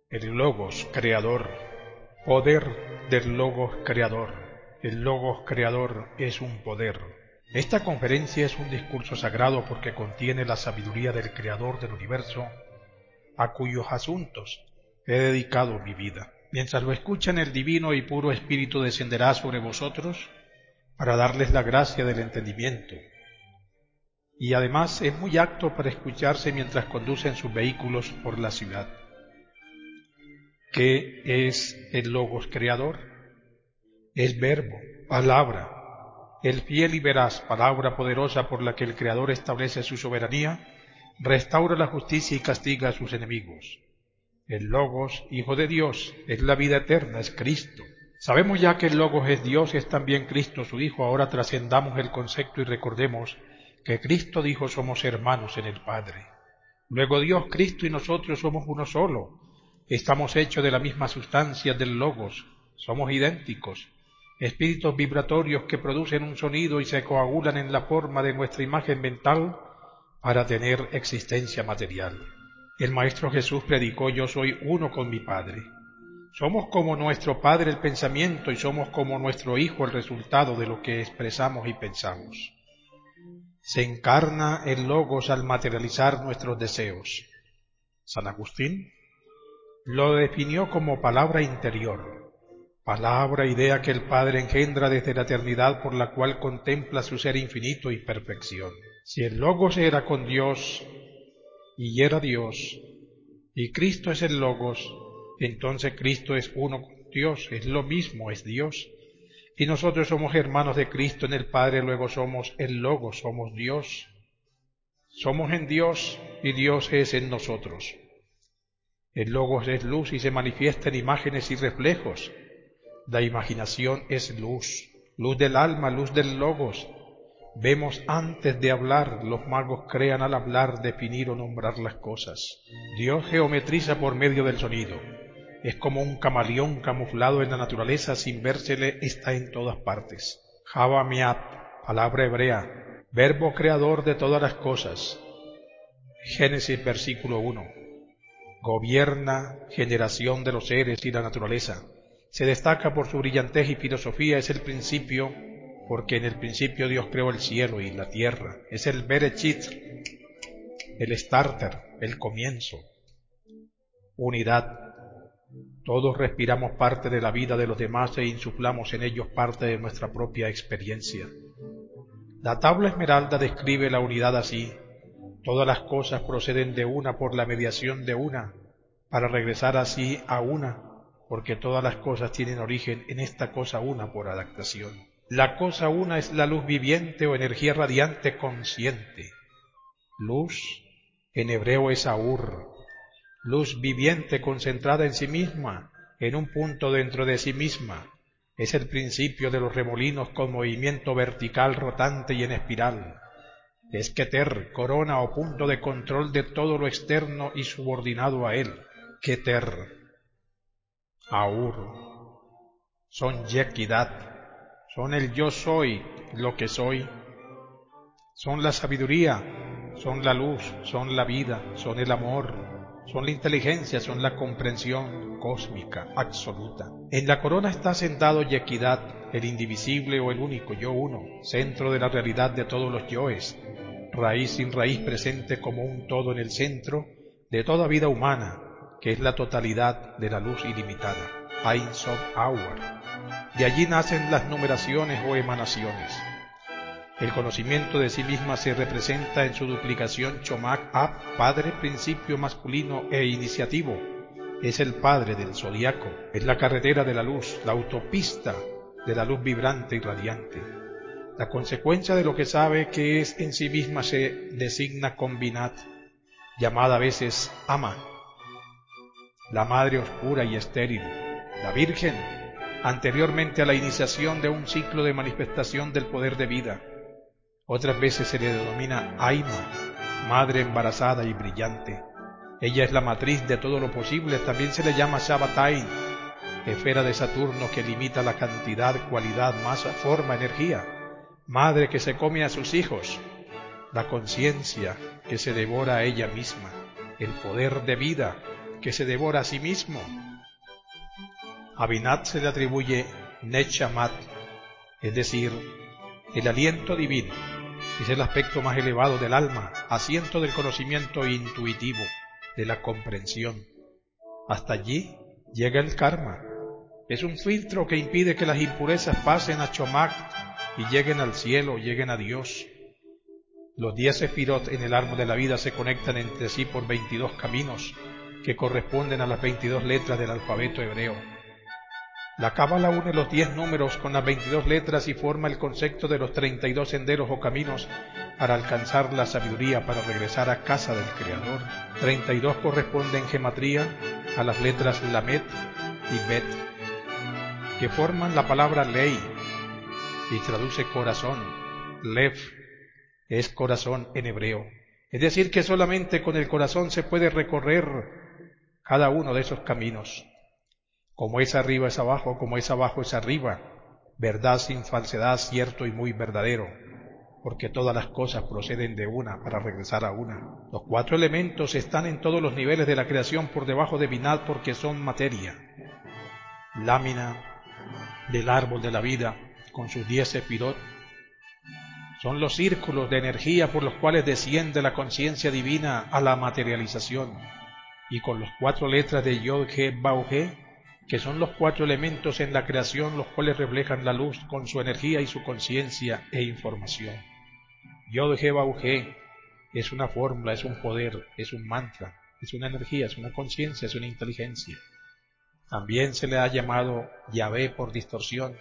El Logos creador, poder del Logos creador. El Logos creador es un poder. Esta conferencia es un discurso sagrado porque contiene la sabiduría del Creador del universo, a cuyos asuntos he dedicado mi vida. Mientras lo escuchan, el divino y puro Espíritu descenderá sobre vosotros para darles la gracia del entendimiento. Y además es muy apto para escucharse mientras conducen sus vehículos por la ciudad. ¿Qué es el Logos creador? Es verbo, palabra, el fiel y veraz, palabra poderosa por la que el Creador establece su soberanía, restaura la justicia y castiga a sus enemigos. El Logos, Hijo de Dios, es la vida eterna, es Cristo. Sabemos ya que el Logos es Dios y es también Cristo su Hijo. Ahora trascendamos el concepto y recordemos que Cristo dijo: somos hermanos en el Padre. Luego Dios, Cristo y nosotros somos uno solo. Estamos hechos de la misma sustancia del Logos, somos idénticos, espíritus vibratorios que producen un sonido y se coagulan en la forma de nuestra imagen mental para tener existencia material. El Maestro Jesús predicó: yo soy uno con mi Padre. Somos como nuestro Padre el pensamiento y somos como nuestro Hijo el resultado de lo que expresamos y pensamos. Se encarna el Logos al materializar nuestros deseos. San Agustín lo definió como palabra interior, palabra, idea que el Padre engendra desde la eternidad, por la cual contempla su ser infinito y perfección. Si el Logos era con Dios y era Dios, y Cristo es el Logos, entonces Cristo es uno con Dios, es lo mismo, es Dios. Y nosotros somos hermanos de Cristo en el Padre, luego somos el Logos, somos Dios. Somos en Dios y Dios es en nosotros. El Logos es luz y se manifiesta en imágenes y reflejos. La imaginación es luz, luz del alma, luz del Logos. Vemos antes de hablar, los magos crean al hablar, definir o nombrar las cosas. Dios geometriza por medio del sonido. Es como un camaleón camuflado en la naturaleza, sin vérsele está en todas partes. Java Miat, palabra hebrea, verbo creador de todas las cosas. Génesis versículo 1. Gobierna generación de los seres y la naturaleza. Se destaca por su brillantez y filosofía, es el principio, porque en el principio Dios creó el cielo y la tierra. Es el Bereshit, el starter, el comienzo. Unidad. Todos respiramos parte de la vida de los demás e insuflamos en ellos parte de nuestra propia experiencia. La tabla esmeralda describe la unidad así: todas las cosas proceden de una por la mediación de una, para regresar así a una, porque todas las cosas tienen origen en esta cosa una por adaptación. La cosa una es la luz viviente o energía radiante consciente. Luz, en hebreo es aur, luz viviente concentrada en sí misma, en un punto dentro de sí misma. Es el principio de los remolinos con movimiento vertical, rotante y en espiral. Es Keter, corona o punto de control de todo lo externo y subordinado a él. Keter, Aur, son Yekidat, son el yo soy, lo que soy, son la sabiduría, son la luz, son la vida, son el amor, son la inteligencia, son la comprensión cósmica, absoluta. En la corona está sentado Yekidat, el indivisible o el único yo uno, centro de la realidad de todos los yoes, raíz sin raíz presente como un todo en el centro de toda vida humana, que es la totalidad de la luz ilimitada, Ein Sof Auer. De allí nacen las numeraciones o emanaciones. El conocimiento de sí misma se representa en su duplicación Chomak Ab, padre, principio masculino e iniciativo. Es el padre del zodiaco, es la carretera de la luz, la autopista de la luz vibrante y radiante. La consecuencia de lo que sabe que es en sí misma se designa Combinat, llamada a veces Ama, la madre oscura y estéril, la Virgen, anteriormente a la iniciación de un ciclo de manifestación del poder de vida. Otras veces se le denomina Aima, madre embarazada y brillante. Ella es la matriz de todo lo posible. También se le llama Shabbatain, esfera de Saturno que limita la cantidad, cualidad, masa, forma, energía. Madre que se come a sus hijos, la conciencia que se devora a ella misma, el poder de vida que se devora a sí mismo. A Binat se le atribuye Neshamat, es decir, el aliento divino. Es el aspecto más elevado del alma, asiento del conocimiento intuitivo, de la comprensión. Hasta allí llega el karma. Es un filtro que impide que las impurezas pasen a Chomak y lleguen al cielo, lleguen a Dios. Los 10 sefirot en el árbol de la vida se conectan entre sí por 22 caminos que corresponden a las 22 letras del alfabeto hebreo. La Cábala une los 10 números con las 22 letras y forma el concepto de los 32 senderos o caminos para alcanzar la sabiduría, para regresar a casa del Creador. 32 corresponden en gematría a las letras Lamet y Bet, que forman la palabra ley y traduce corazón. Lev es corazón en hebreo. Es decir, que solamente con el corazón se puede recorrer cada uno de esos caminos. Como es arriba es abajo, como es abajo es arriba, verdad sin falsedad, cierto y muy verdadero, porque todas las cosas proceden de una para regresar a una. Los 4 elementos están en todos los niveles de la creación por debajo de Binat porque son materia. Lámina del árbol de la vida, con sus 10 sefirot, son los círculos de energía por los cuales desciende la conciencia divina a la materialización, y con las 4 letras de Yod, He, Bau, He, que son los 4 elementos en la creación, los cuales reflejan la luz con su energía y su conciencia e información. Yod, He, Bau, He es una fórmula, es un poder, es un mantra, es una energía, es una conciencia, es una inteligencia. También se le ha llamado Yahvé por distorsión,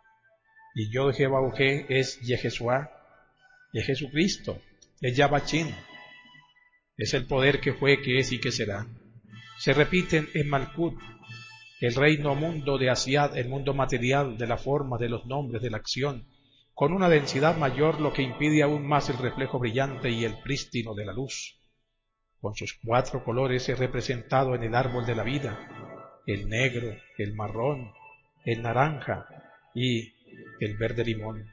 y Yod, He, Bau, He es Yeshua, es Jesucristo, es Yabachín, es el poder que fue, que es y que será. Se repiten en Malkut, el reino mundo de Asiad, el mundo material de la forma, de los nombres, de la acción, con una densidad mayor, lo que impide aún más el reflejo brillante y el prístino de la luz. Con sus 4 colores es representado en el árbol de la vida, el negro, el marrón, el naranja y el verde limón.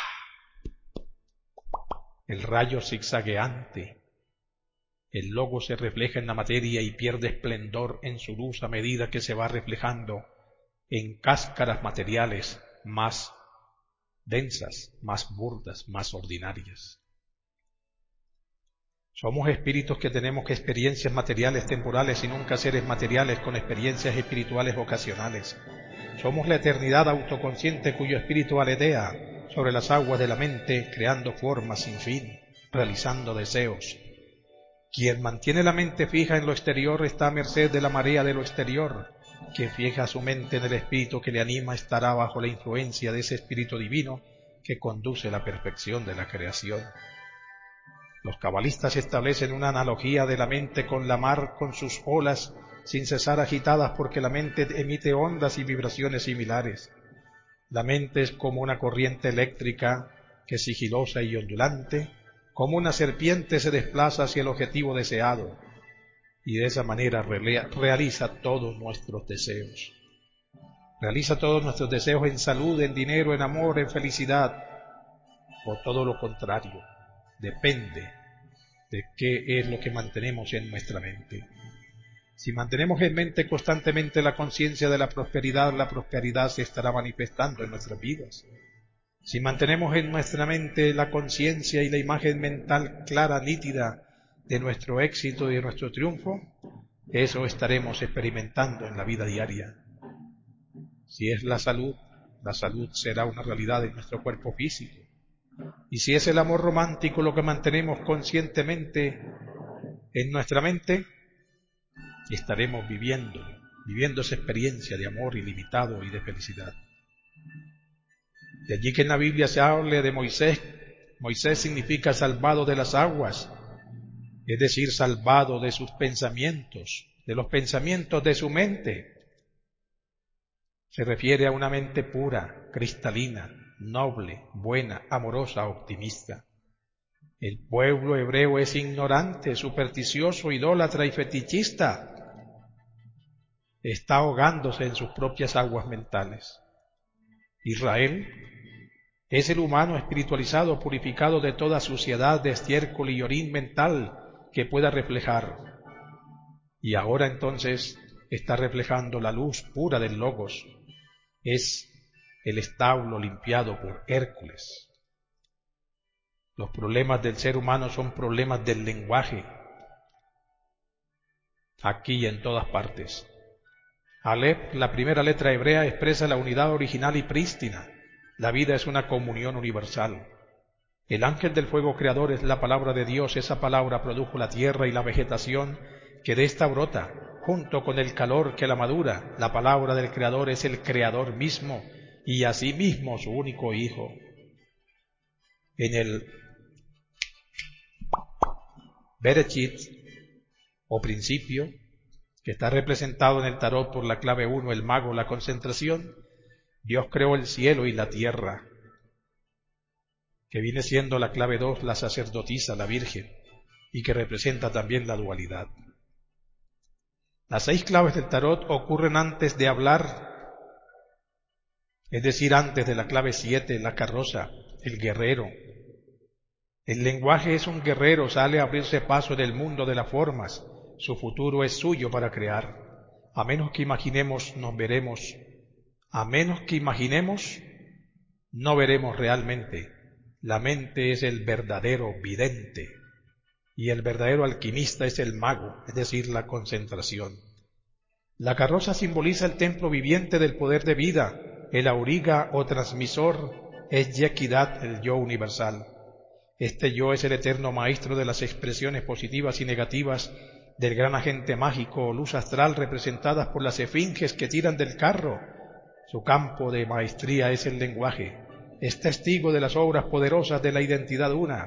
El rayo zigzagueante. El logo se refleja en la materia y pierde esplendor en su luz a medida que se va reflejando en cáscaras materiales más densas, más burdas, más ordinarias. Somos espíritus que tenemos experiencias materiales temporales y nunca seres materiales con experiencias espirituales ocasionales. Somos la eternidad autoconsciente cuyo espíritu aletea sobre las aguas de la mente, creando formas sin fin, realizando deseos. Quien mantiene la mente fija en lo exterior está a merced de la marea de lo exterior. Quien fija su mente en el espíritu que le anima estará bajo la influencia de ese espíritu divino que conduce a la perfección de la creación. Los cabalistas establecen una analogía de la mente con la mar, con sus olas sin cesar agitadas, porque la mente emite ondas y vibraciones similares. La mente es como una corriente eléctrica que, sigilosa y ondulante, como una serpiente, se desplaza hacia el objetivo deseado, y de esa manera realiza todos nuestros deseos. Realiza todos nuestros deseos en salud, en dinero, en amor, en felicidad, o todo lo contrario. Depende de qué es lo que mantenemos en nuestra mente. Si mantenemos en mente constantemente la conciencia de la prosperidad se estará manifestando en nuestras vidas. Si mantenemos en nuestra mente la conciencia y la imagen mental clara, nítida, de nuestro éxito y de nuestro triunfo, eso estaremos experimentando en la vida diaria. Si es la salud será una realidad en nuestro cuerpo físico. Y si es el amor romántico lo que mantenemos conscientemente en nuestra mente, estaremos viviendo esa experiencia de amor ilimitado y de felicidad. De allí que en la Biblia se hable de Moisés. Moisés significa salvado de las aguas, es decir, salvado de sus pensamientos, de los pensamientos de su mente. Se refiere a una mente pura, cristalina, noble, buena, amorosa, optimista. El pueblo hebreo es ignorante, supersticioso, idólatra y fetichista. Está ahogándose en sus propias aguas mentales. Israel es el humano espiritualizado, purificado de toda suciedad de estiércol y orín mental que pueda reflejar. y ahora entonces está reflejando la luz pura del Logos. Es el establo limpiado por Hércules. Los problemas del ser humano son problemas del lenguaje, aquí y en todas partes. Aleph, la primera letra hebrea, expresa la unidad original y prístina. La vida es una comunión universal. El ángel del fuego creador es la palabra de Dios. Esa palabra produjo la tierra y la vegetación que de esta brota, junto con el calor que la madura. La palabra del creador es el creador mismo y asimismo su único hijo. En el Bereshit, o principio, que está representado en el tarot por la clave 1, el mago, la concentración, Dios creó el cielo y la tierra, que viene siendo la clave 2, la sacerdotisa, la Virgen, y que representa también la dualidad. Las 6 claves del tarot ocurren antes de hablar, es decir, antes de la clave 7, la carroza, el guerrero. El lenguaje es un guerrero, sale a abrirse paso en el mundo de las formas. Su futuro es suyo para crear. A menos que imaginemos, nos veremos. A menos que imaginemos, no veremos realmente. La mente es el verdadero vidente y el verdadero alquimista es el mago, es decir, la concentración. La carroza simboliza el templo viviente del poder de vida. El auriga o transmisor es Yequidad, el yo universal. Este yo es el eterno maestro de las expresiones positivas y negativas del gran agente mágico o luz astral representadas por las esfinges que tiran del carro. Su campo de maestría es el lenguaje. Es testigo de las obras poderosas de la identidad una.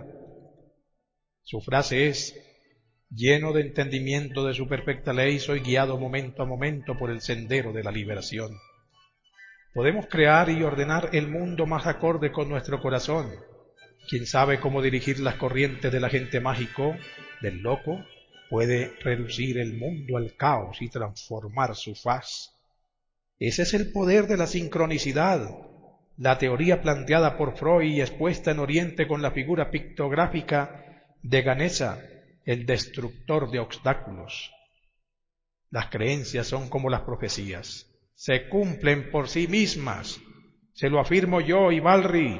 Su frase es: lleno de entendimiento de su perfecta ley, soy guiado momento a momento por el sendero de la liberación. Podemos crear y ordenar el mundo más acorde con nuestro corazón. Quien sabe cómo dirigir las corrientes del agente mágico, del loco, puede reducir el mundo al caos y transformar su faz. Ese es el poder de la sincronicidad, la teoría planteada por Freud y expuesta en Oriente con la figura pictográfica de Ganesha, el destructor de obstáculos. Las creencias son como las profecías, se cumplen por sí mismas, se lo afirmo yo y Balri.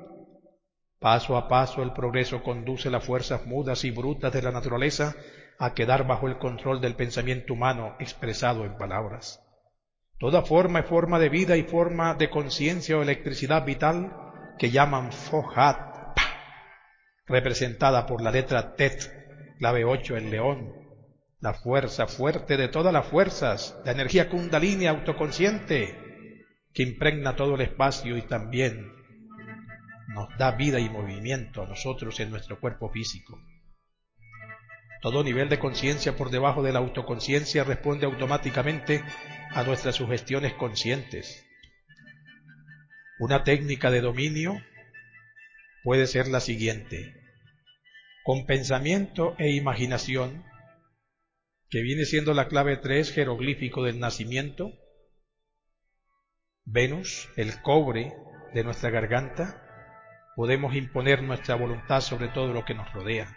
Paso a paso el progreso conduce las fuerzas mudas y brutas de la naturaleza a quedar bajo el control del pensamiento humano expresado en palabras. Toda forma es forma de vida y forma de conciencia o electricidad vital que llaman Fohat, representada por la letra Tet, clave 8, el león, la fuerza fuerte de todas las fuerzas, la energía kundalini autoconsciente que impregna todo el espacio y también nos da vida y movimiento a nosotros en nuestro cuerpo físico. Todo nivel de conciencia por debajo de la autoconciencia responde automáticamente a nuestras sugestiones conscientes. Una técnica de dominio puede ser la siguiente: con pensamiento e imaginación, que viene siendo la clave 3 jeroglífico del nacimiento, Venus, el cobre de nuestra garganta, podemos imponer nuestra voluntad sobre todo lo que nos rodea.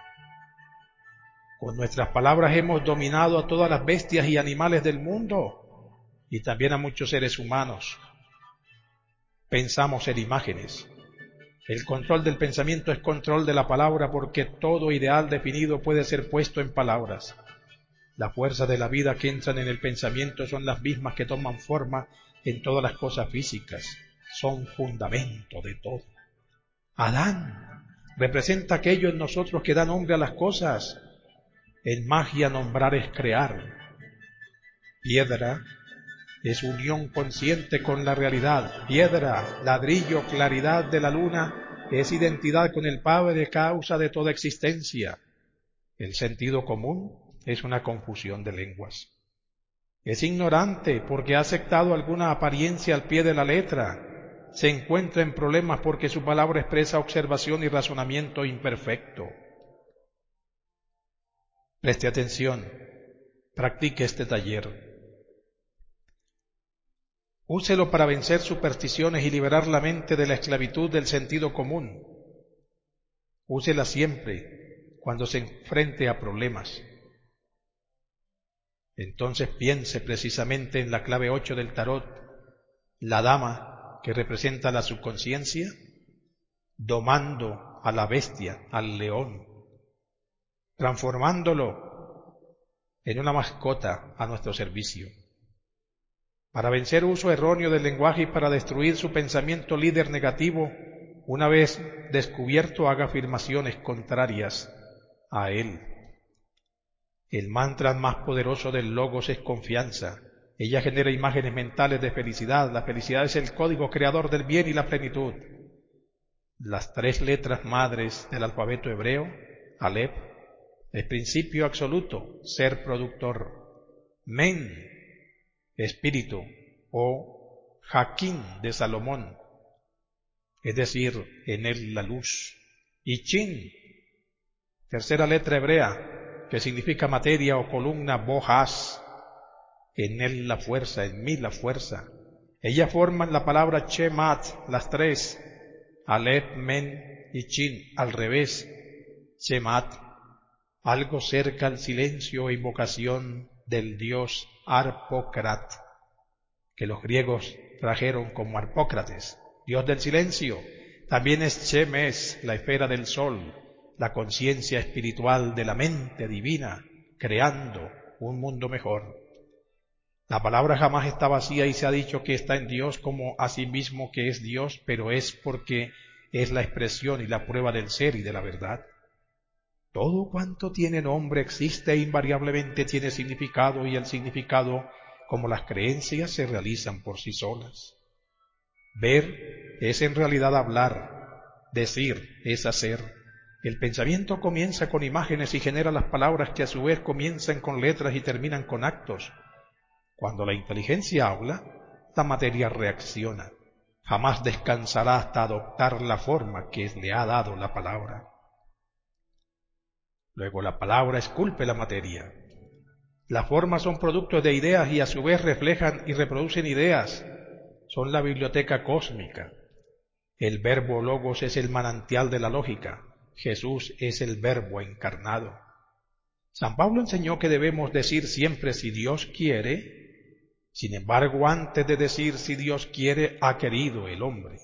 Con nuestras palabras hemos dominado a todas las bestias y animales del mundo y también a muchos seres humanos. Pensamos en imágenes. El control del pensamiento es control de la palabra porque todo ideal definido puede ser puesto en palabras. Las fuerzas de la vida que entran en el pensamiento son las mismas que toman forma en todas las cosas físicas. Son fundamento de todo. Adán representa aquello en nosotros que da nombre a las cosas. En magia nombrar es crear. Piedra es unión consciente con la realidad. Piedra, ladrillo, claridad de la luna es identidad con el Padre, causa de toda existencia. El sentido común es una confusión de lenguas. Es ignorante porque ha aceptado alguna apariencia al pie de la letra. Se encuentra en problemas porque su palabra expresa observación y razonamiento imperfecto. Preste atención, practique este taller. Úselo para vencer supersticiones y liberar la mente de la esclavitud del sentido común. Úsela siempre cuando se enfrente a problemas. Entonces piense precisamente en la clave 8 del tarot, la dama que representa la subconsciencia, domando a la bestia, al león, transformándolo en una mascota a nuestro servicio, para vencer uso erróneo del lenguaje y para destruir su pensamiento líder negativo. Una vez descubierto, haga afirmaciones contrarias a él. El mantra más poderoso del Logos es confianza. Ella genera imágenes mentales de felicidad. La felicidad es el código creador del bien y la plenitud. Las 3 letras madres del alfabeto hebreo, Aleph, el principio absoluto, ser productor. Men, espíritu, o Jaquín de Salomón, es decir, en él la luz. Y Chin, tercera letra hebrea, que significa materia o columna, Boaz, en él la fuerza, en mí la fuerza. Ellas forman la palabra Chemat, las 3, Aleph, Men y Chin, al revés. Chemat, algo cerca al silencio e invocación del dios Harpócrat, que los griegos trajeron como Harpócrates, dios del silencio. También es Chemes, la esfera del sol, la conciencia espiritual de la mente divina, creando un mundo mejor. La palabra jamás está vacía y se ha dicho que está en Dios como a sí mismo que es Dios, pero es porque es la expresión y la prueba del ser y de la verdad. Todo cuanto tiene nombre existe e invariablemente tiene significado, y el significado, como las creencias, se realizan por sí solas. Ver es en realidad hablar, decir es hacer. El pensamiento comienza con imágenes y genera las palabras que a su vez comienzan con letras y terminan con actos. Cuando la inteligencia habla, la materia reacciona. Jamás descansará hasta adoptar la forma que le ha dado la palabra. Luego la palabra esculpe la materia. Las formas son productos de ideas y a su vez reflejan y reproducen ideas. Son la biblioteca cósmica. El verbo logos es el manantial de la lógica. Jesús es el verbo encarnado. San Pablo enseñó que debemos decir siempre si Dios quiere. Sin embargo, antes de decir si Dios quiere, ha querido el hombre.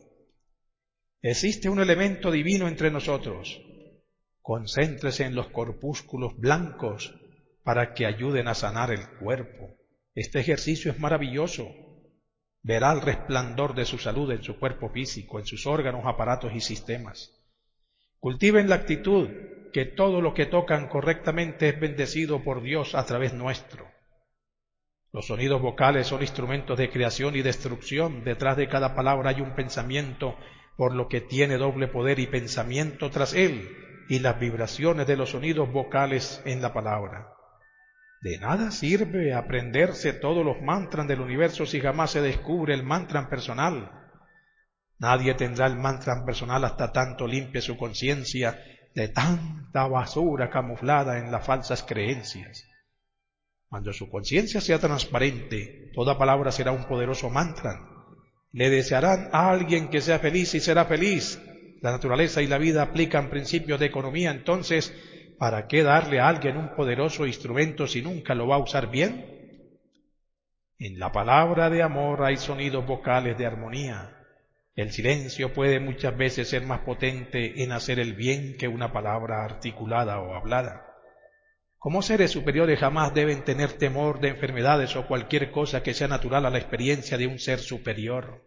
Existe un elemento divino entre nosotros. Concéntrese en los corpúsculos blancos para que ayuden a sanar el cuerpo. Este ejercicio es maravilloso. Verá el resplandor de su salud en su cuerpo físico, en sus órganos, aparatos y sistemas. Cultiven la actitud que todo lo que tocan correctamente es bendecido por Dios a través nuestro. Los sonidos vocales son instrumentos de creación y destrucción. Detrás de cada palabra hay un pensamiento, por lo que tiene doble poder y pensamiento tras él, y las vibraciones de los sonidos vocales en la palabra. De nada sirve aprenderse todos los mantras del universo si jamás se descubre el mantra personal. Nadie tendrá el mantra personal hasta tanto limpie su conciencia de tanta basura camuflada en las falsas creencias. Cuando su conciencia sea transparente, toda palabra será un poderoso mantra. Le desearán a alguien que sea feliz y será feliz. La naturaleza y la vida aplican principios de economía, entonces, ¿para qué darle a alguien un poderoso instrumento si nunca lo va a usar bien? En la palabra de amor hay sonidos vocales de armonía. El silencio puede muchas veces ser más potente en hacer el bien que una palabra articulada o hablada. Como seres superiores jamás deben tener temor de enfermedades o cualquier cosa que sea natural a la experiencia de un ser superior.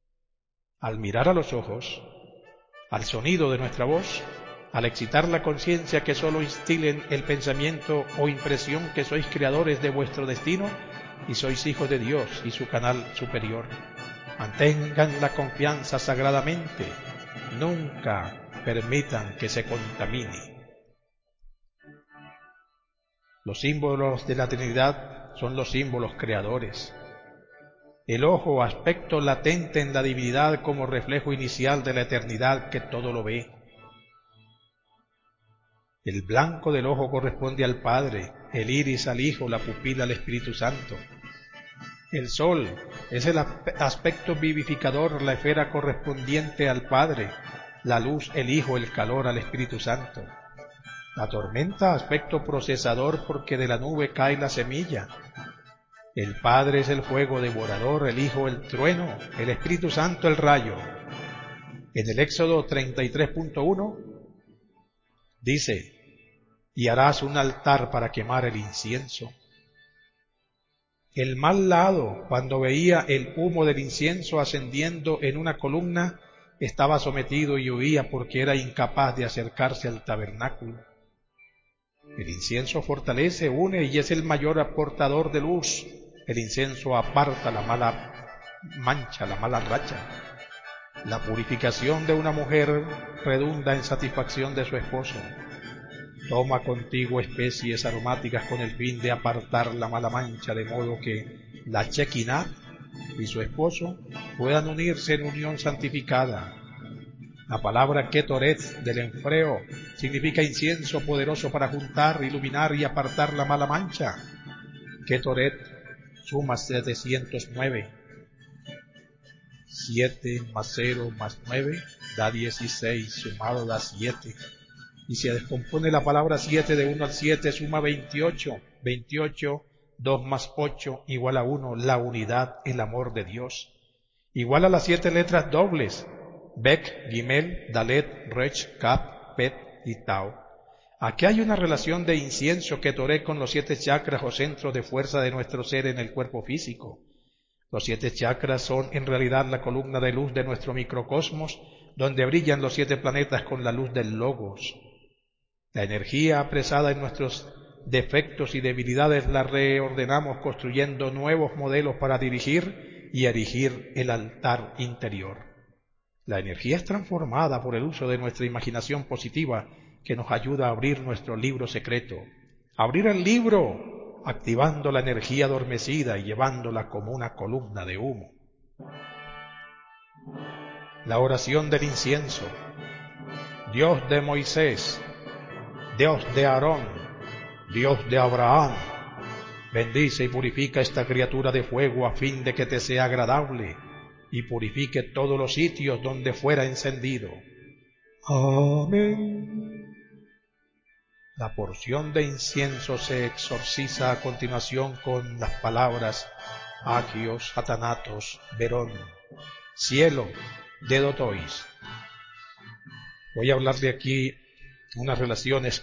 Al mirar a los ojos, al sonido de nuestra voz, al excitar la conciencia que solo instilen el pensamiento o impresión que sois creadores de vuestro destino y sois hijos de Dios y su canal superior. Mantengan la confianza sagradamente, nunca permitan que se contamine. Los símbolos de la Trinidad son los símbolos creadores. El ojo, aspecto latente en la divinidad como reflejo inicial de la eternidad que todo lo ve. El blanco del ojo corresponde al Padre, el iris al Hijo, la pupila al Espíritu Santo. El sol es el aspecto vivificador, la esfera correspondiente al Padre, la luz, el Hijo, el calor al Espíritu Santo. La tormenta, aspecto procesador, porque de la nube cae la semilla. El Padre es el fuego devorador, el Hijo el trueno, el Espíritu Santo el rayo. En el Éxodo 33.1 dice: y harás un altar para quemar el incienso. El mal lado, cuando veía el humo del incienso ascendiendo en una columna, estaba sometido y huía porque era incapaz de acercarse al tabernáculo. El incienso fortalece, une y es el mayor aportador de luz. El incienso aparta la mala mancha, la mala racha. La purificación de una mujer redunda en satisfacción de su esposo. Toma contigo especies aromáticas con el fin de apartar la mala mancha, de modo que la Shekinah y su esposo puedan unirse en unión santificada. La palabra Ketoret del enfreo significa incienso poderoso para juntar, iluminar y apartar la mala mancha. Ketoret suma 709. 7 más 0 más 9 da 16, sumado da 7. Y se descompone la palabra 7 de 1 al 7, suma 28. 28, 2 más 8 igual a 1, la unidad, el amor de Dios. Igual a las 7 letras dobles, Bek, Gimel, Dalet, Rech, Kaf, Pet y Tau. Aquí hay una relación de incienso Ketoret con los 7 chakras o centros de fuerza de nuestro ser en el cuerpo físico. Los 7 chakras son en realidad la columna de luz de nuestro microcosmos, donde brillan los 7 planetas con la luz del Logos. La energía apresada en nuestros defectos y debilidades la reordenamos construyendo nuevos modelos para dirigir y erigir el altar interior. La energía es transformada por el uso de nuestra imaginación positiva, que nos ayuda a abrir nuestro libro secreto. Abrir el libro, activando la energía adormecida y llevándola como una columna de humo. La oración del incienso. Dios de Moisés, Dios de Aarón, Dios de Abraham, bendice y purifica esta criatura de fuego a fin de que te sea agradable y purifique todos los sitios donde fuera encendido. Amén. La porción de incienso se exorciza a continuación con las palabras Agios, Atanatos, Verón, cielo, Dedotois. Voy a hablar de aquí unas relaciones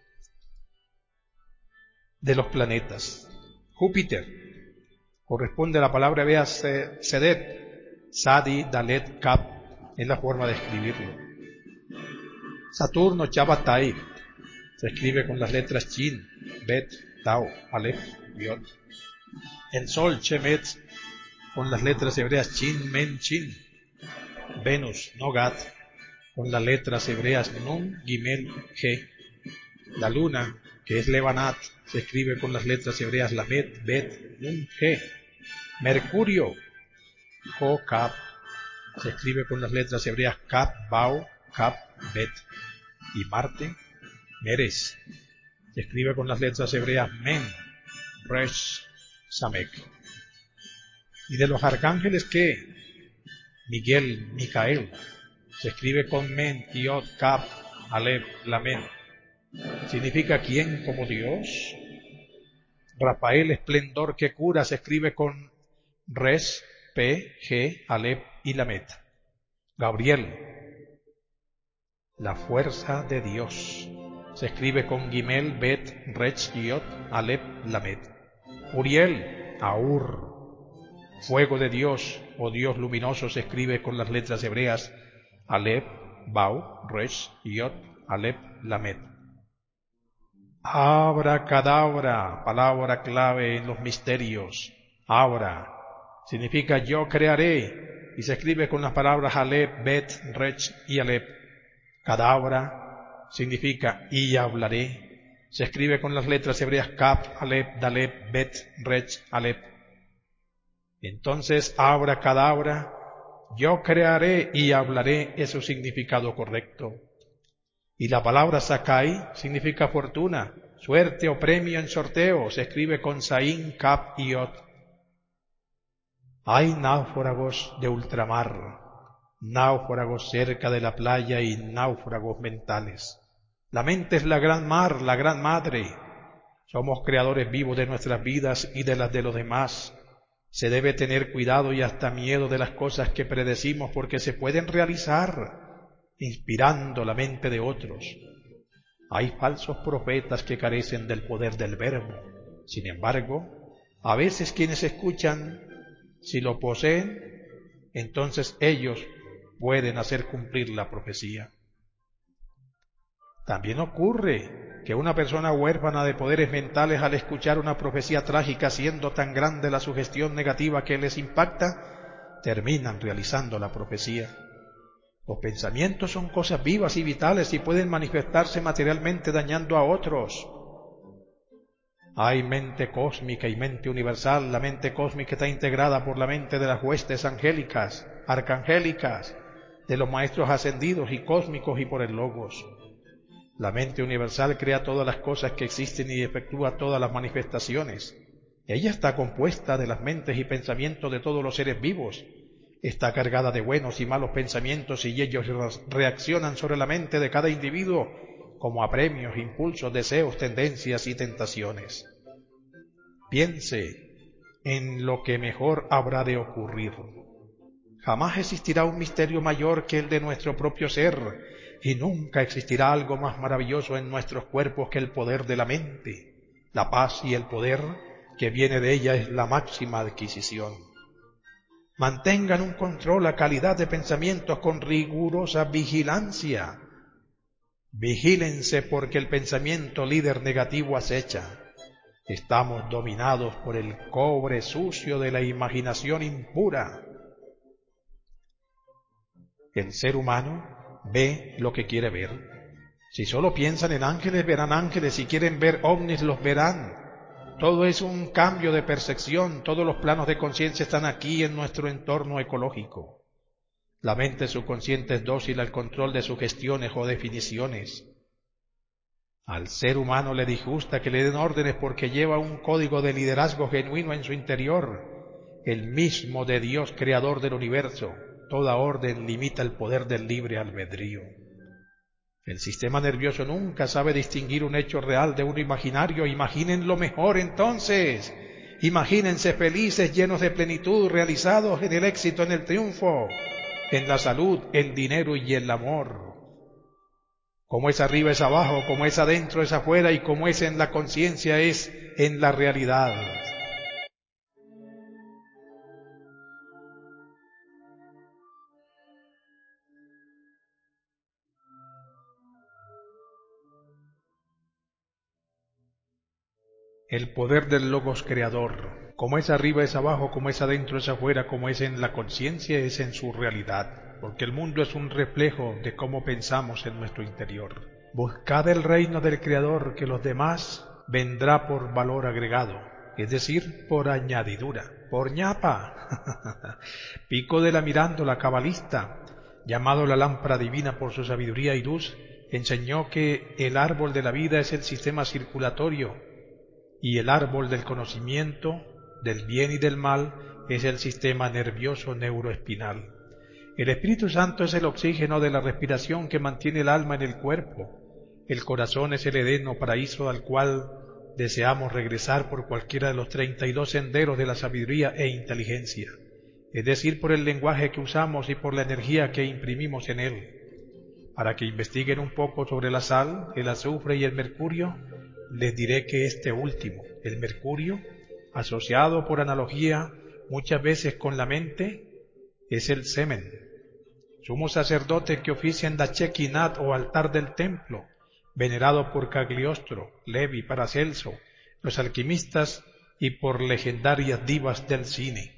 de los planetas. Júpiter corresponde a la palabra hebrea Sedet, Sadi, Dalet, Kaf, es la forma de escribirlo. Saturno, Chabatai, se escribe con las letras Chin, Bet, Tau, Aleph, Yod. El Sol, Shemet, con las letras hebreas Chin, Men, Chin. Venus, Nogat, con las letras hebreas Nun, Gimel, Ge. La Luna, que es Levanat, se escribe con las letras hebreas Lamet, Bet, Nun, Ge. Mercurio, Jo, Kaf, se escribe con las letras hebreas Kaf, Bau, Kaf, Bet. Y Marte, Meres, se escribe con las letras hebreas Men, Resh, Samek. ¿Y de los arcángeles qué? Miguel, Micael, se escribe con Men, Yod, Kaf, Aleph, Lamet. ¿Significa quién como Dios? Rafael, esplendor que cura, se escribe con Res, P, G, Aleph y Lamet. Gabriel, la fuerza de Dios, se escribe con Gimel, Bet, Rech, Yod, Aleph, Lamet. Uriel, Aur, fuego de Dios o Dios luminoso, se escribe con las letras hebreas Aleph, Bau, Resh, Yod, Aleph, Lamet. Abracadabra, palabra clave en los misterios. Abra significa yo crearé y se escribe con las palabras Aleph, Bet, Rech y Aleph. Cadabra significa y hablaré, se escribe con las letras hebreas Kaf, Aleph, Dalet, Bet, Rech, Aleph. Entonces, abracadabra, yo crearé y hablaré, es su significado correcto. Y la palabra Sakai significa fortuna, suerte o premio en sorteo, se escribe con Saín, Kaf y Yod. Hay náufragos de ultramar, náufragos cerca de la playa y náufragos mentales. La mente es la gran mar, la gran madre. Somos creadores vivos de nuestras vidas y de las de los demás. Se debe tener cuidado y hasta miedo de las cosas que predecimos porque se pueden realizar inspirando la mente de otros. Hay falsos profetas que carecen del poder del verbo. Sin embargo, a veces quienes escuchan, si lo poseen, entonces ellos pueden hacer cumplir la profecía. También ocurre que una persona huérfana de poderes mentales, al escuchar una profecía trágica, siendo tan grande la sugestión negativa que les impacta, terminan realizando la profecía. Los pensamientos son cosas vivas y vitales y pueden manifestarse materialmente dañando a otros. Hay mente cósmica y mente universal. La mente cósmica está integrada por la mente de las huestes angélicas, arcangélicas, de los maestros ascendidos y cósmicos y por el Logos. La mente universal crea todas las cosas que existen y efectúa todas las manifestaciones. Ella está compuesta de las mentes y pensamientos de todos los seres vivos. Está cargada de buenos y malos pensamientos y ellos reaccionan sobre la mente de cada individuo como apremios, impulsos, deseos, tendencias y tentaciones. Piense en lo que mejor habrá de ocurrir. Jamás existirá un misterio mayor que el de nuestro propio ser, y nunca existirá algo más maravilloso en nuestros cuerpos que el poder de la mente. La paz y el poder que viene de ella es la máxima adquisición. Mantengan un control a calidad de pensamientos con rigurosa vigilancia. Vigílense porque el pensamiento líder negativo acecha. Estamos dominados por el cobre sucio de la imaginación impura. El ser humano ve lo que quiere ver. Si solo piensan en ángeles, verán ángeles. Si quieren ver ovnis, los verán. Todo es un cambio de percepción. Todos los planos de conciencia están aquí en nuestro entorno ecológico. La mente subconsciente es dócil al control de sugestiones o definiciones. Al ser humano le disgusta que le den órdenes porque lleva un código de liderazgo genuino en su interior, el mismo de Dios creador del universo. Toda orden limita el poder del libre albedrío. El sistema nervioso nunca sabe distinguir un hecho real de uno imaginario. Imagínenlo mejor entonces. Imagínense felices, llenos de plenitud, realizados en el éxito, en el triunfo, en la salud, el dinero y el amor. Como es arriba es abajo, como es adentro es afuera y como es en la conciencia es en la realidad. El poder del Logos creador. Como es arriba es abajo, como es adentro es afuera, como es en la conciencia es en su realidad. Porque el mundo es un reflejo de cómo pensamos en nuestro interior. Buscad el reino del Creador, que los demás vendrá por valor agregado, es decir, por añadidura, por ñapa. Pico de la Mirándola, cabalista, llamado la lámpara divina por su sabiduría y luz, enseñó que el árbol de la vida es el sistema circulatorio y el árbol del conocimiento, del bien y del mal, es el sistema nervioso neuroespinal. El Espíritu Santo es el oxígeno de la respiración que mantiene el alma en el cuerpo. El corazón es el Edén o paraíso al cual deseamos regresar por cualquiera de los 32 senderos de la sabiduría e inteligencia, es decir, por el lenguaje que usamos y por la energía que imprimimos en él. Para que investiguen un poco sobre la sal, el azufre y el mercurio, les diré que este último, el mercurio, asociado por analogía muchas veces con la mente, es el semen. Sumos sacerdotes que ofician la Chequinat o altar del templo, venerado por Cagliostro, Levi, Paracelso, los alquimistas y por legendarias divas del cine.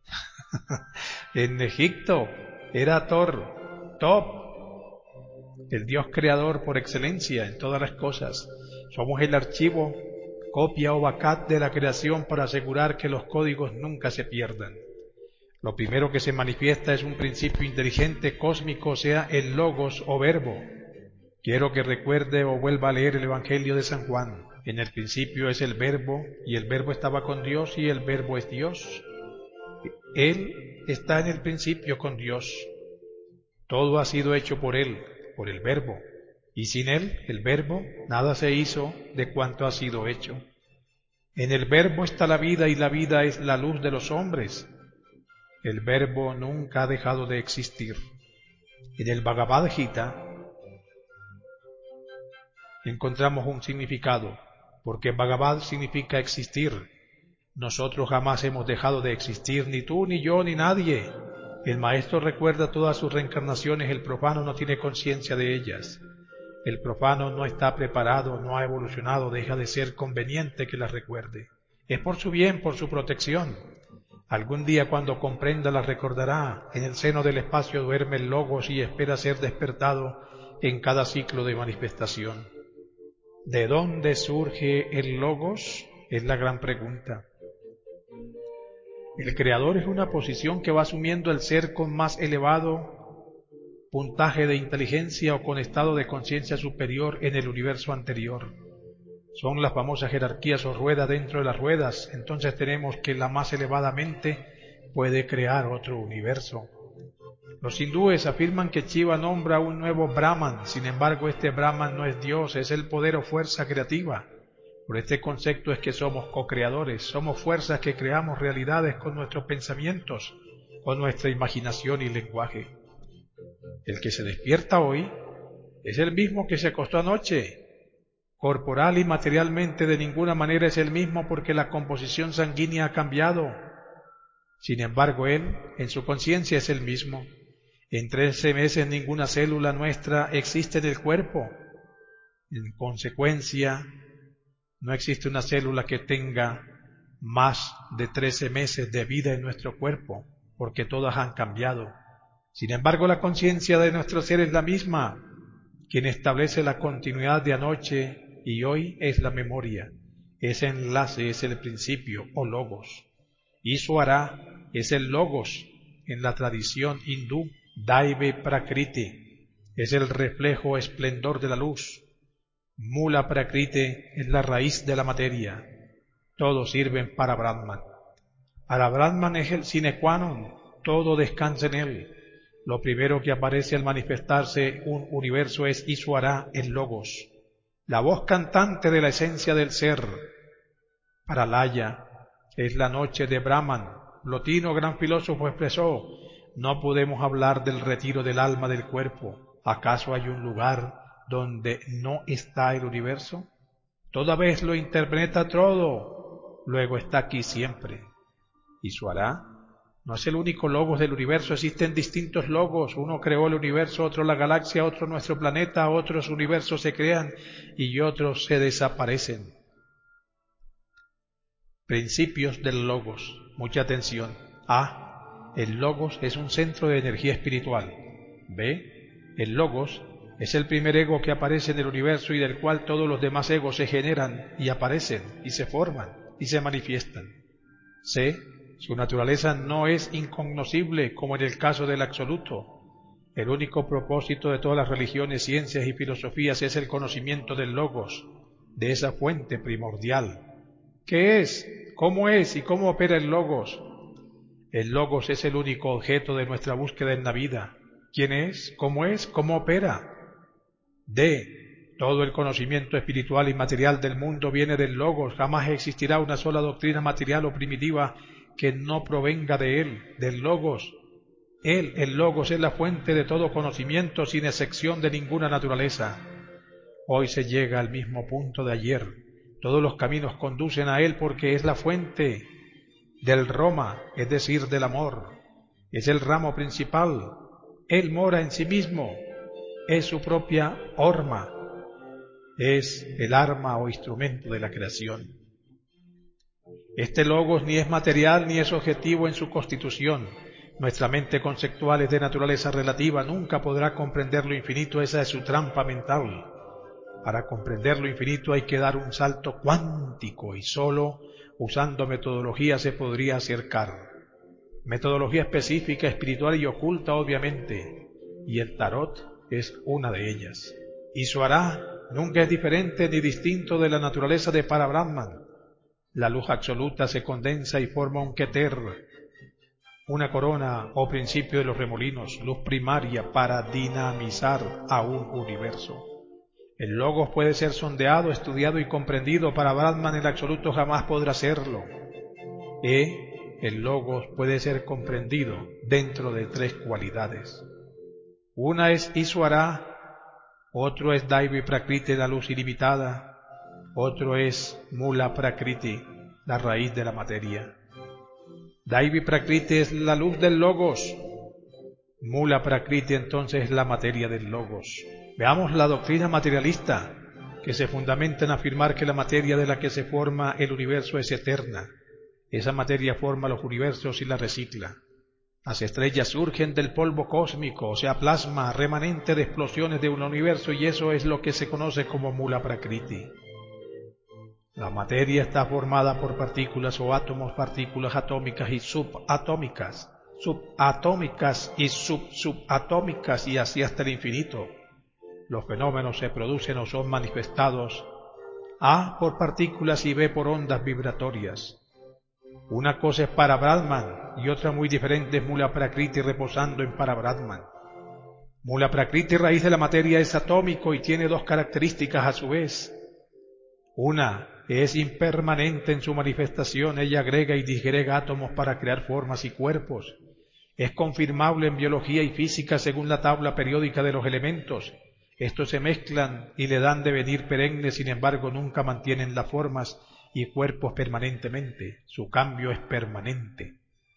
En Egipto era Top, el Dios creador por excelencia en todas las cosas. Somos el archivo, copia o backup de la creación para asegurar que los códigos nunca se pierdan. Lo primero que se manifiesta es un principio inteligente cósmico, o sea, el logos o verbo. Quiero que recuerde o vuelva a leer el Evangelio de San Juan. En el principio es el verbo, y el verbo estaba con Dios, y el verbo es Dios. Él está en el principio con Dios. Todo ha sido hecho por Él, por el verbo. y sin él, el Verbo, nada se hizo de cuanto ha sido hecho. En el Verbo está la vida y la vida es la luz de los hombres. El Verbo nunca ha dejado de existir. En el Bhagavad Gita encontramos un significado, porque Bhagavad significa existir. Nosotros jamás hemos dejado de existir, ni tú, ni yo, ni nadie. El maestro recuerda todas sus reencarnaciones, el profano no tiene conciencia de ellas. El profano no está preparado, no ha evolucionado, deja de ser conveniente que las recuerde. Es por su bien, por su protección. Algún día cuando comprenda las recordará. En el seno del espacio duerme el Logos y espera ser despertado en cada ciclo de manifestación. ¿De dónde surge el Logos? Es la gran pregunta. El Creador es una posición que va asumiendo el ser con más elevado puntaje de inteligencia o con estado de conciencia superior en el universo anterior. Son las famosas jerarquías o ruedas dentro de las ruedas. Entonces tenemos que la más elevada mente puede crear otro universo. Los hindúes afirman que Shiva nombra un nuevo Brahman, sin embargo este Brahman no es Dios, es el poder o fuerza creativa. Por este concepto es que somos co-creadores, somos fuerzas que creamos realidades con nuestros pensamientos, con nuestra imaginación y lenguaje. El que se despierta hoy es el mismo que se acostó anoche. Corporal y materialmente de ninguna manera es el mismo porque la composición sanguínea ha cambiado. Sin embargo, él, en su conciencia, es el mismo. En 13 meses ninguna célula nuestra existe en el cuerpo. En consecuencia, no existe una célula que tenga más de 13 meses de vida en nuestro cuerpo, porque todas han cambiado. Sin embargo, la conciencia de nuestro ser es la misma. Quien establece la continuidad de anoche y hoy es la memoria. Ese enlace es el principio o logos. Ishvara es el logos en la tradición hindú. Daive Prakriti es el reflejo esplendor de la luz. Mula Prakriti es la raíz de la materia. Todos sirven para Brahman. Para Brahman es el sine qua non. Todo descansa en él. Lo primero que aparece al manifestarse un universo es Ishvara, el Logos, la voz cantante de la esencia del ser. Paralaya es la noche de Brahman. Plotino, gran filósofo, expresó: no podemos hablar del retiro del alma del cuerpo. ¿Acaso hay un lugar donde no está el universo? Toda vez lo interpreta todo, luego está aquí siempre. Ishvara no es el único logos del universo, existen distintos logos. Uno creó el universo, otro la galaxia, otro nuestro planeta, otros universos se crean y otros se desaparecen. Principios del logos. Mucha atención. A. El logos es un centro de energía espiritual. B. El logos es el primer ego que aparece en el universo y del cual todos los demás egos se generan y aparecen y se forman y se manifiestan. C. Su naturaleza no es incognoscible como en el caso del absoluto. El único propósito de todas las religiones, ciencias y filosofías es el conocimiento del logos, de esa fuente primordial. ¿Qué es? ¿Cómo es y cómo opera el logos? El logos es el único objeto de nuestra búsqueda en la vida. ¿Quién es? ¿Cómo es? ¿Cómo opera? D. Todo el conocimiento espiritual y material del mundo viene del logos. Jamás existirá una sola doctrina material o primitiva que no provenga de él, del logos. Él, el logos, es la fuente de todo conocimiento sin excepción de ninguna naturaleza. Hoy se llega al mismo punto de ayer. Todos los caminos conducen a él porque es la fuente del Roma, es decir, del amor. Es el ramo principal. Él mora en sí mismo. Es su propia horma. Es el arma o instrumento de la creación. Este logos ni es material ni es objetivo en su constitución. Nuestra mente conceptual es de naturaleza relativa, nunca podrá comprender lo infinito, esa es su trampa mental. Para comprender lo infinito hay que dar un salto cuántico y solo usando metodología se podría acercar. Metodología específica, espiritual y oculta obviamente, y el tarot es una de ellas. Ishvara nunca es diferente ni distinto de la naturaleza de Parabrahman. La luz absoluta se condensa y forma un keter, una corona o principio de los remolinos, luz primaria para dinamizar a un universo. El logos puede ser sondeado, estudiado y comprendido. Para Brahman el absoluto jamás podrá serlo. El logos puede ser comprendido dentro de tres cualidades. Una es Iswara, otro es Daivi Prakriti, la luz ilimitada, otro es Mula Prakriti, la raíz de la materia. Daivi Prakriti es la luz del logos, Mula Prakriti entonces es la materia del logos. Veamos la doctrina materialista, que se fundamenta en afirmar que la materia de la que se forma el universo es eterna. Esa materia forma los universos y la recicla. Las estrellas surgen del polvo cósmico, o sea, plasma remanente de explosiones de un universo, y eso es lo que se conoce como Mula Prakriti. La materia está formada por partículas o átomos, partículas atómicas y subatómicas, subatómicas y subatómicas, y así hasta el infinito. Los fenómenos se producen o son manifestados A por partículas y B por ondas vibratorias. Una cosa es para Brahman y otra muy diferente es Mula Prakriti reposando en para Brahman. Mula Prakriti, raíz de la materia, es atómico y tiene dos características a su vez. Una es impermanente en su manifestación, ella agrega y disgrega átomos para crear formas y cuerpos. Es confirmable en biología y física según la tabla periódica de los elementos. Estos se mezclan y le dan devenir perenne, sin embargo nunca mantienen las formas y cuerpos permanentemente. Su cambio es permanente.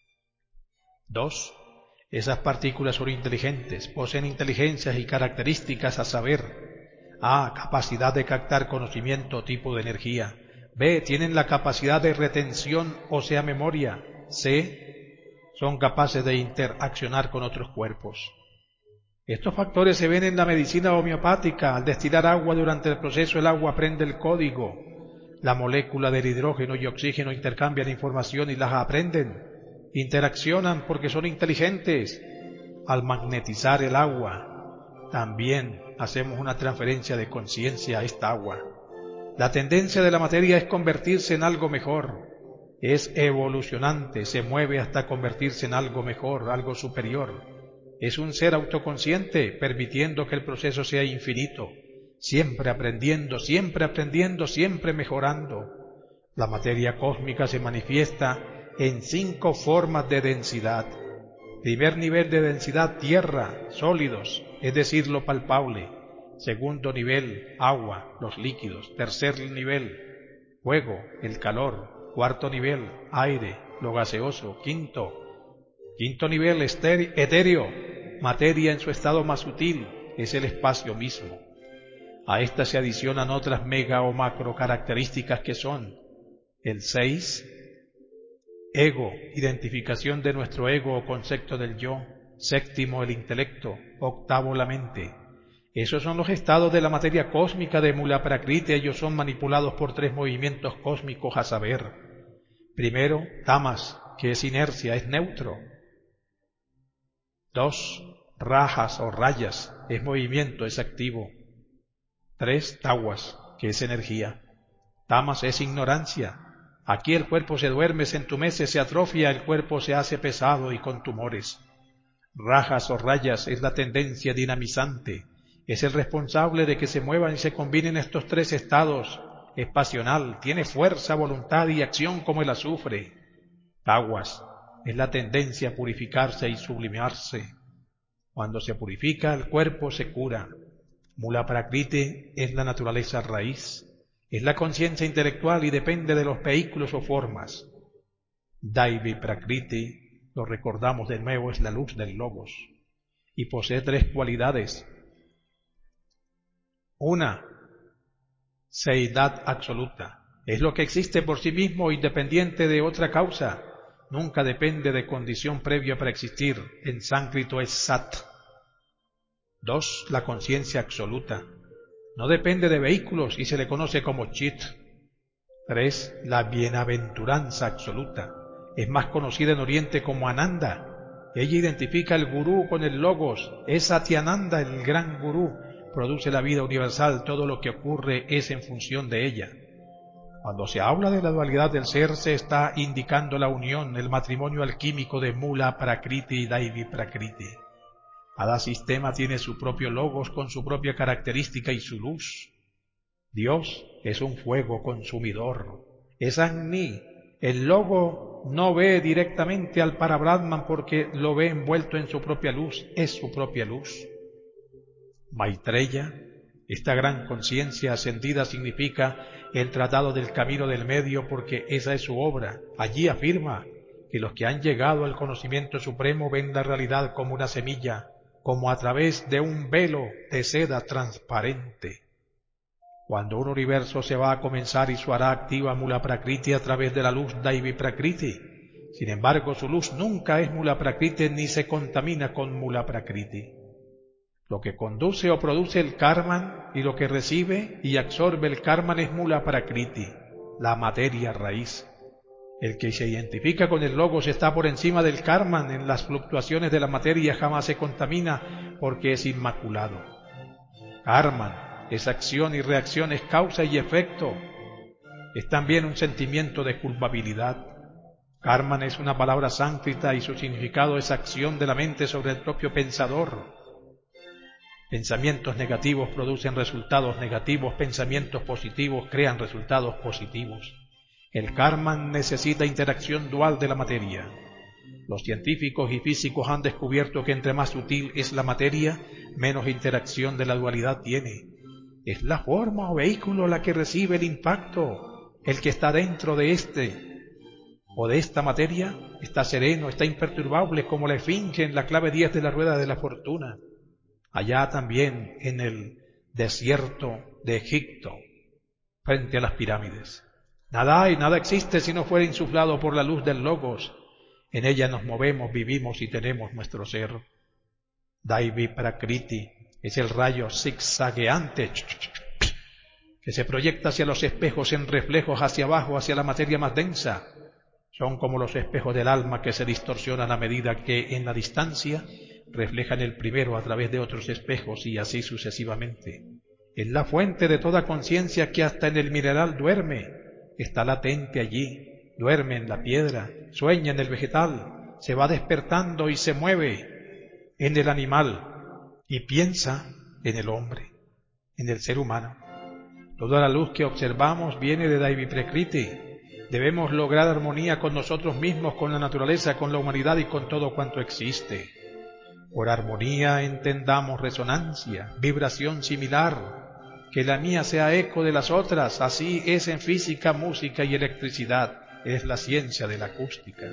2. Esas partículas son inteligentes, poseen inteligencias y características, a saber: A. Capacidad de captar conocimiento o tipo de energía. B. Tienen la capacidad de retención, o sea, memoria. C. Son capaces de interaccionar con otros cuerpos. Estos factores se ven en la medicina homeopática. Al destilar agua durante el proceso, el agua aprende el código. La molécula del hidrógeno y oxígeno intercambian información y las aprenden. Interaccionan porque son inteligentes. Al magnetizar el agua, también hacemos una transferencia de conciencia a esta agua. La tendencia de la materia es convertirse en algo mejor. Es evolucionante, se mueve hasta convertirse en algo mejor, algo superior. Es un ser autoconsciente, permitiendo que el proceso sea infinito, siempre aprendiendo, siempre mejorando. La materia cósmica se manifiesta en 5 formas de densidad. Primer nivel de densidad, tierra, sólidos, es decir, lo palpable. Segundo nivel, agua, los líquidos. Tercer nivel, fuego, el calor. Cuarto nivel, aire, lo gaseoso. Quinto nivel, etéreo, materia en su estado más sutil, es el espacio mismo. A esta se adicionan otras mega o macro características que son: el 6, ego, identificación de nuestro ego o concepto del yo. Séptimo, el intelecto. Octavo, la mente. Esos son los estados de la materia cósmica de Mula Prakriti. Ellos son manipulados por 3 movimientos cósmicos, a saber: primero, tamas, que es inercia, es neutro. 2, rajas o rayas, es movimiento, es activo. 3, tawas, que es energía. Tamas es ignorancia. Aquí el cuerpo se duerme, se entumece, se atrofia, el cuerpo se hace pesado y con tumores. Rajas o rayas es la tendencia dinamizante, es el responsable de que se muevan y se combinen estos 3 estados. Es pasional, tiene fuerza, voluntad y acción como el azufre. Tawas es la tendencia a purificarse y sublimarse. Cuando se purifica, el cuerpo se cura. Mula Prakriti es la naturaleza raíz, es la conciencia intelectual y depende de los vehículos o formas. Daivi Prakriti, lo recordamos de nuevo, es la luz del logos y posee 3 cualidades. Una, seidad absoluta, es lo que existe por sí mismo, independiente de otra causa. Nunca depende de condición previa para existir. En sánscrito es sat. 2, la conciencia absoluta. No depende de vehículos y se le conoce como chit. 3, la bienaventuranza absoluta. Es más conocida en Oriente como Ananda. Ella identifica al gurú con el logos. Es Satyananda, el gran gurú. Produce la vida universal. Todo lo que ocurre es en función de ella. Cuando se habla de la dualidad del ser, se está indicando la unión, el matrimonio alquímico de Mula Prakriti y Daivi Prakriti. Cada sistema tiene su propio logos con su propia característica y su luz. Dios es un fuego consumidor, es Agni. El logo no ve directamente al Parabrahman porque lo ve envuelto en su propia luz, es su propia luz. Maitreya, esta gran conciencia ascendida, significa el tratado del camino del medio porque esa es su obra. Allí afirma que los que han llegado al conocimiento supremo ven la realidad como una semilla, como a través de un velo de seda transparente. Cuando un universo se va a comenzar y su hará activa Mula Prakriti a través de la luz Daivi Prakriti. Sin embargo, su luz nunca es Mula Prakriti ni se contamina con Mula Prakriti. Lo que conduce o produce el karman y lo que recibe y absorbe el karman es Mula Prakriti, la materia raíz. El que se identifica con el logos está por encima del karman, en las fluctuaciones de la materia jamás se contamina porque es inmaculado. Karman es acción y reacción, es causa y efecto. Es también un sentimiento de culpabilidad. Karman es una palabra sánscrita y su significado es acción de la mente sobre el propio pensador. Pensamientos negativos producen resultados negativos, pensamientos positivos crean resultados positivos. El karma necesita interacción dual de la materia. Los científicos y físicos han descubierto que entre más sutil es la materia, menos interacción de la dualidad tiene. Es la forma o vehículo la que recibe el impacto. El que está dentro de o de esta materia está sereno, está imperturbable como la esfinge en la clave 10 de la rueda de la fortuna. Allá también en el desierto de Egipto, frente a las pirámides. Nada hay, nada existe si no fuera insuflado por la luz del Logos. En ella nos movemos, vivimos y tenemos nuestro ser. Daivi Prakriti es el rayo zigzagueante que se proyecta hacia los espejos en reflejos hacia abajo, hacia la materia más densa. Son como los espejos del alma que se distorsionan a medida que en la distancia reflejan el primero a través de otros espejos y así sucesivamente. Es la fuente de toda conciencia que hasta en el mineral duerme, está latente allí, duerme en la piedra, sueña en el vegetal, se va despertando y se mueve en el animal y piensa en el hombre, en el ser humano. Toda la luz que observamos viene de Daivi Prakriti. Debemos lograr armonía con nosotros mismos, con la naturaleza, con la humanidad y con todo cuanto existe. Por armonía entendamos resonancia, vibración similar, que la mía sea eco de las otras, así es en física, música y electricidad, es la ciencia de la acústica.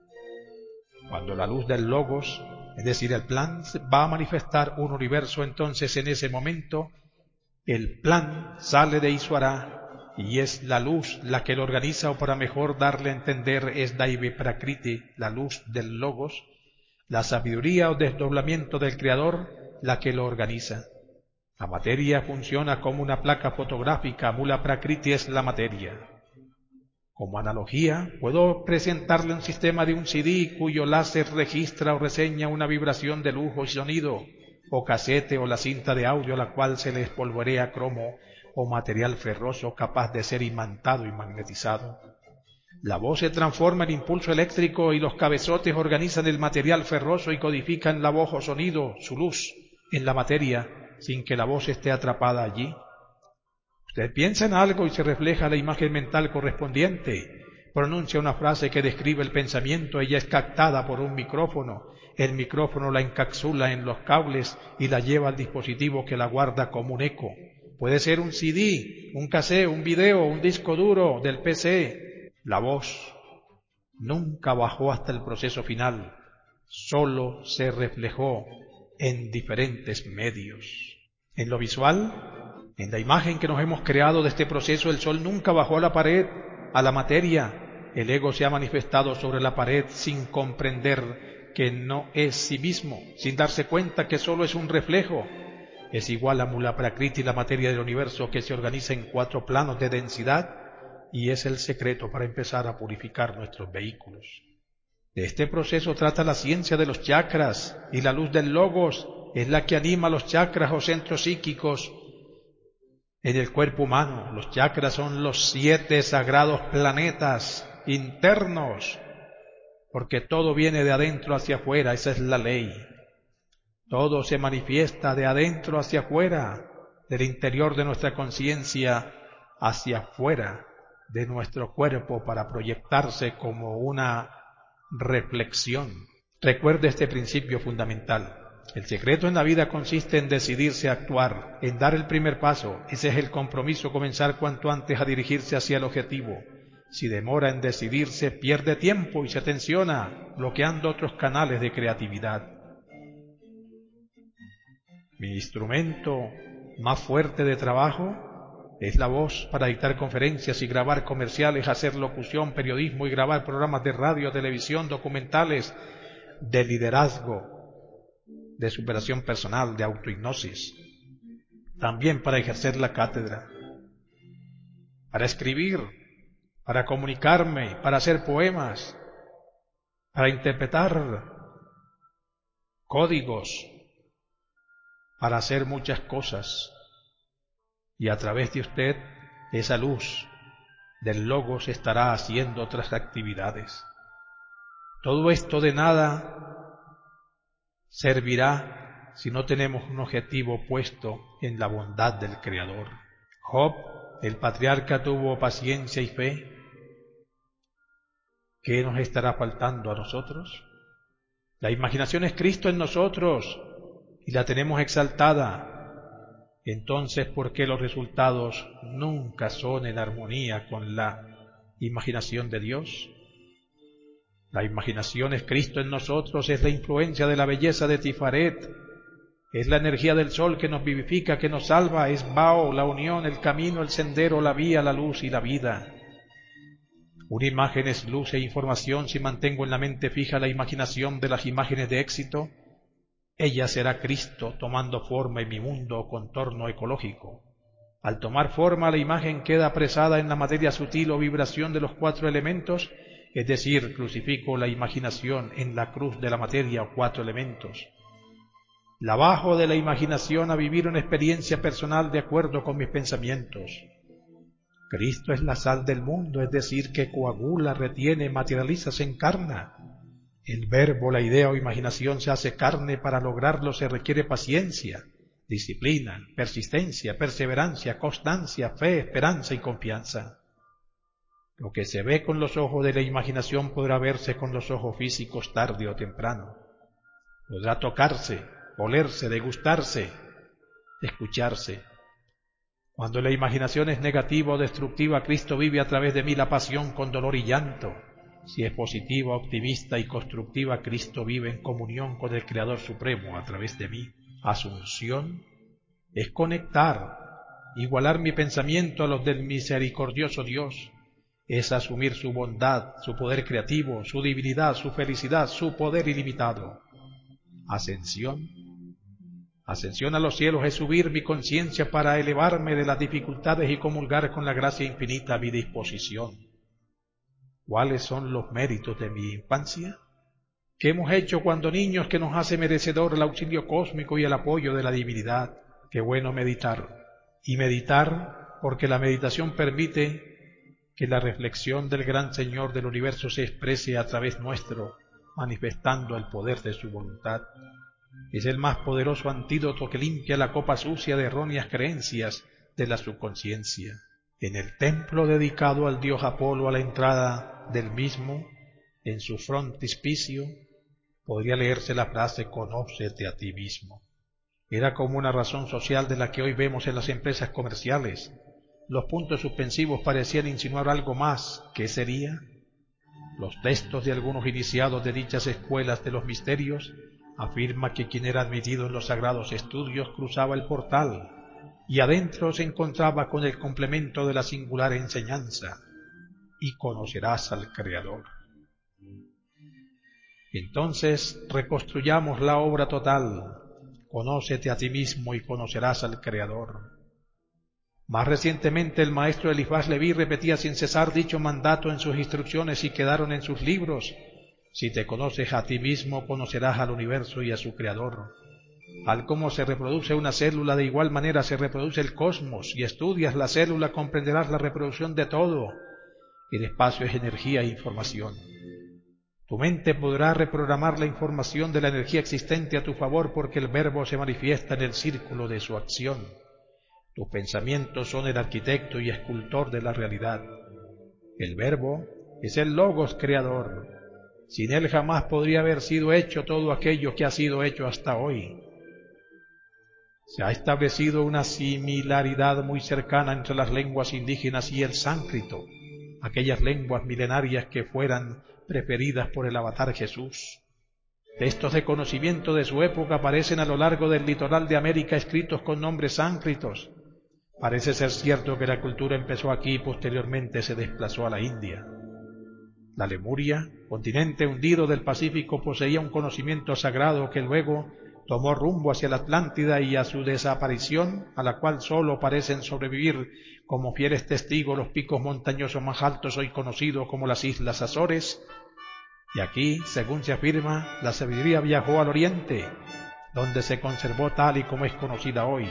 Cuando la luz del Logos, es decir, el plan, va a manifestar un universo, entonces en ese momento el plan sale de Ishvara y es la luz la que lo organiza, o para mejor darle a entender es Daivi Prakriti, la luz del Logos, la sabiduría o desdoblamiento del Creador, la que lo organiza. La materia funciona como una placa fotográfica, Mula Prakriti es la materia. Como analogía, puedo presentarle un sistema de un CD cuyo láser registra o reseña una vibración de lujo y sonido, o casete o la cinta de audio a la cual se le espolvorea cromo o material ferroso capaz de ser imantado y magnetizado. La voz se transforma en impulso eléctrico y los cabezotes organizan el material ferroso y codifican la voz o sonido, su luz, en la materia, sin que la voz esté atrapada allí. Usted piensa en algo y se refleja la imagen mental correspondiente. Pronuncia una frase que describe el pensamiento, ella es captada por un micrófono. El micrófono la encapsula en los cables y la lleva al dispositivo que la guarda como un eco. Puede ser un CD, un cassette, un video, un disco duro del PC. La voz nunca bajó hasta el proceso final, solo se reflejó en diferentes medios. En lo visual, en la imagen que nos hemos creado de este proceso, el sol nunca bajó a la pared, a la materia. El ego se ha manifestado sobre la pared sin comprender que no es sí mismo, sin darse cuenta que solo es un reflejo. Es igual a Mula Prakriti, la materia del universo que se organiza en 4 planos de densidad, y es el secreto para empezar a purificar nuestros vehículos. De este proceso trata la ciencia de los chakras, y la luz del Logos es la que anima los chakras o centros psíquicos en el cuerpo humano. Los chakras son los 7 sagrados planetas internos, porque todo viene de adentro hacia afuera, esa es la ley. Todo se manifiesta de adentro hacia afuera. del interior de nuestra conciencia hacia afuera de nuestro cuerpo para proyectarse como una reflexión. Recuerde este principio fundamental. El secreto en la vida consiste en decidirse a actuar, en dar el primer paso. Ese es el compromiso, comenzar cuanto antes a dirigirse hacia el objetivo. Si demora en decidirse, pierde tiempo y se tensiona, bloqueando otros canales de creatividad. Mi instrumento más fuerte de trabajo es la voz para dictar conferencias y grabar comerciales, hacer locución, periodismo y grabar programas de radio, televisión, documentales de liderazgo, de superación personal, de autohipnosis. También para ejercer la cátedra, para escribir, para comunicarme, para hacer poemas, para interpretar códigos, para hacer muchas cosas. Y a través de usted, esa luz del Logos estará haciendo otras actividades. Todo esto de nada servirá si no tenemos un objetivo puesto en la bondad del Creador. Job, el patriarca, tuvo paciencia y fe. ¿Qué nos estará faltando a nosotros? La imaginación es Cristo en nosotros y la tenemos exaltada. Entonces, ¿por qué los resultados nunca son en armonía con la imaginación de Dios? La imaginación es Cristo en nosotros, es la influencia de la belleza de Tifaret, es la energía del sol que nos vivifica, que nos salva, es Bao, la unión, el camino, el sendero, la vía, la luz y la vida. Una imagen es luz e información. Si mantengo en la mente fija la imaginación de las imágenes de éxito, ella será Cristo tomando forma en mi mundo o contorno ecológico. Al tomar forma, la imagen queda apresada en la materia sutil o vibración de los 4 elementos, es decir, crucifico la imaginación en la cruz de la materia o 4 elementos. La bajo de la imaginación a vivir una experiencia personal de acuerdo con mis pensamientos. Cristo es la sal del mundo, es decir, que coagula, retiene, materializa, se encarna. El verbo, la idea o imaginación se hace carne. Para lograrlo se requiere paciencia, disciplina, persistencia, perseverancia, constancia, fe, esperanza y confianza. Lo que se ve con los ojos de la imaginación podrá verse con los ojos físicos tarde o temprano. Podrá tocarse, olerse, degustarse, escucharse. Cuando la imaginación es negativa o destructiva, Cristo vive a través de mí la pasión con dolor y llanto. Si es positiva, optimista y constructiva, Cristo vive en comunión con el Creador Supremo a través de mí. Asunción es conectar, igualar mi pensamiento a los del misericordioso Dios. Es asumir su bondad, su poder creativo, su divinidad, su felicidad, su poder ilimitado. Ascensión a los cielos es subir mi conciencia para elevarme de las dificultades y comulgar con la gracia infinita a mi disposición. ¿Cuáles son los méritos de mi infancia? ¿Qué hemos hecho cuando niños que nos hace merecedor el auxilio cósmico y el apoyo de la divinidad? Qué bueno meditar. Y meditar porque la meditación permite que la reflexión del gran Señor del universo se exprese a través nuestro, manifestando el poder de su voluntad. Es el más poderoso antídoto que limpia la copa sucia de erróneas creencias de la subconsciencia. En el templo dedicado al dios Apolo, a la entrada del mismo, en su frontispicio, podría leerse la frase «Conócete a ti mismo». Era como una razón social de la que hoy vemos en las empresas comerciales. Los puntos suspensivos parecían insinuar algo más. ¿Qué sería? Los textos de algunos iniciados de dichas escuelas de los misterios afirma que quien era admitido en los sagrados estudios cruzaba el portal y adentro se encontraba con el complemento de la singular enseñanza: y conocerás al Creador. Entonces reconstruyamos la obra total: conócete a ti mismo y conocerás al Creador. Más recientemente el maestro Eliphas Leví repetía sin cesar dicho mandato en sus instrucciones y quedaron en sus libros: si te conoces a ti mismo, conocerás al universo y a su Creador. Al cómo se reproduce una célula, de igual manera se reproduce el cosmos. Si estudias la célula, comprenderás la reproducción de todo. El espacio es energía e información. Tu mente podrá reprogramar la información de la energía existente a tu favor porque el verbo se manifiesta en el círculo de su acción. Tus pensamientos son el arquitecto y escultor de la realidad. El Verbo es el Logos creador. Sin él jamás podría haber sido hecho todo aquello que ha sido hecho hasta hoy. Se ha establecido una similaridad muy cercana entre las lenguas indígenas y el sánscrito, aquellas lenguas milenarias que fueran preferidas por el avatar Jesús. Textos de conocimiento de su época aparecen a lo largo del litoral de América escritos con nombres sánscritos. Parece ser cierto que la cultura empezó aquí y posteriormente se desplazó a la India. La Lemuria, continente hundido del Pacífico, poseía un conocimiento sagrado que luego tomó rumbo hacia la Atlántida y a su desaparición, a la cual sólo parecen sobrevivir como fieles testigos los picos montañosos más altos hoy conocidos como las Islas Azores. Y aquí, según se afirma, la sabiduría viajó al oriente, donde se conservó tal y como es conocida hoy.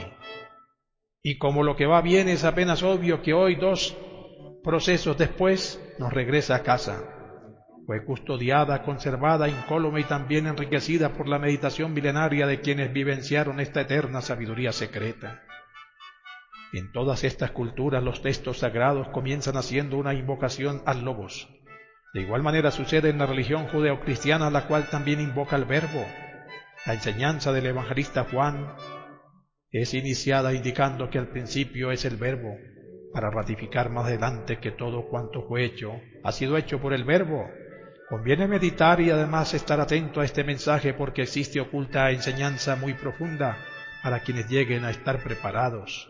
Y como lo que va bien es apenas obvio que hoy, 2 procesos después, nos regresa a casa. Fue custodiada, conservada, incólume y también enriquecida por la meditación milenaria de quienes vivenciaron esta eterna sabiduría secreta. En todas estas culturas los textos sagrados comienzan haciendo una invocación al Logos. De igual manera sucede en la religión judeocristiana, la cual también invoca al Verbo. La enseñanza del evangelista Juan es iniciada indicando que al principio es el Verbo, para ratificar más adelante que todo cuanto fue hecho ha sido hecho por el Verbo. Conviene meditar y además estar atento a este mensaje porque existe oculta enseñanza muy profunda para quienes lleguen a estar preparados.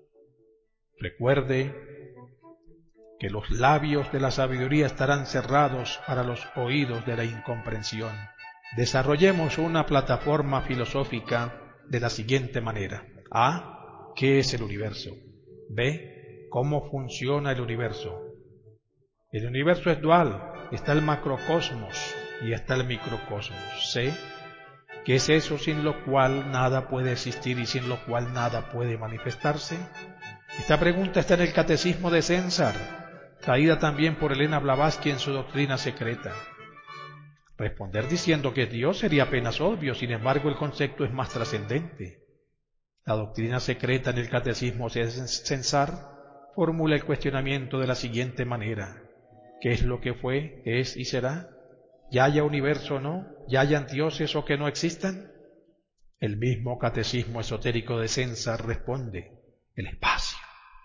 Recuerde que los labios de la sabiduría estarán cerrados para los oídos de la incomprensión. Desarrollemos una plataforma filosófica de la siguiente manera. A. ¿Qué es el universo? B. ¿Cómo funciona el universo? El universo es dual, está el macrocosmos y está el microcosmos. C. ¿Qué es eso sin lo cual nada puede existir y sin lo cual nada puede manifestarse? Esta pregunta está en el Catecismo de Censar, traída también por Elena Blavatsky en su Doctrina Secreta. Responder diciendo que Dios sería apenas obvio, sin embargo el concepto es más trascendente. La Doctrina Secreta en el Catecismo de Censar formula el cuestionamiento de la siguiente manera. ¿Qué es lo que fue, es y será? ¿Ya haya universo o no? ¿Ya hayan dioses o que no existan? El mismo Catecismo Esotérico de Censar responde: el espacio.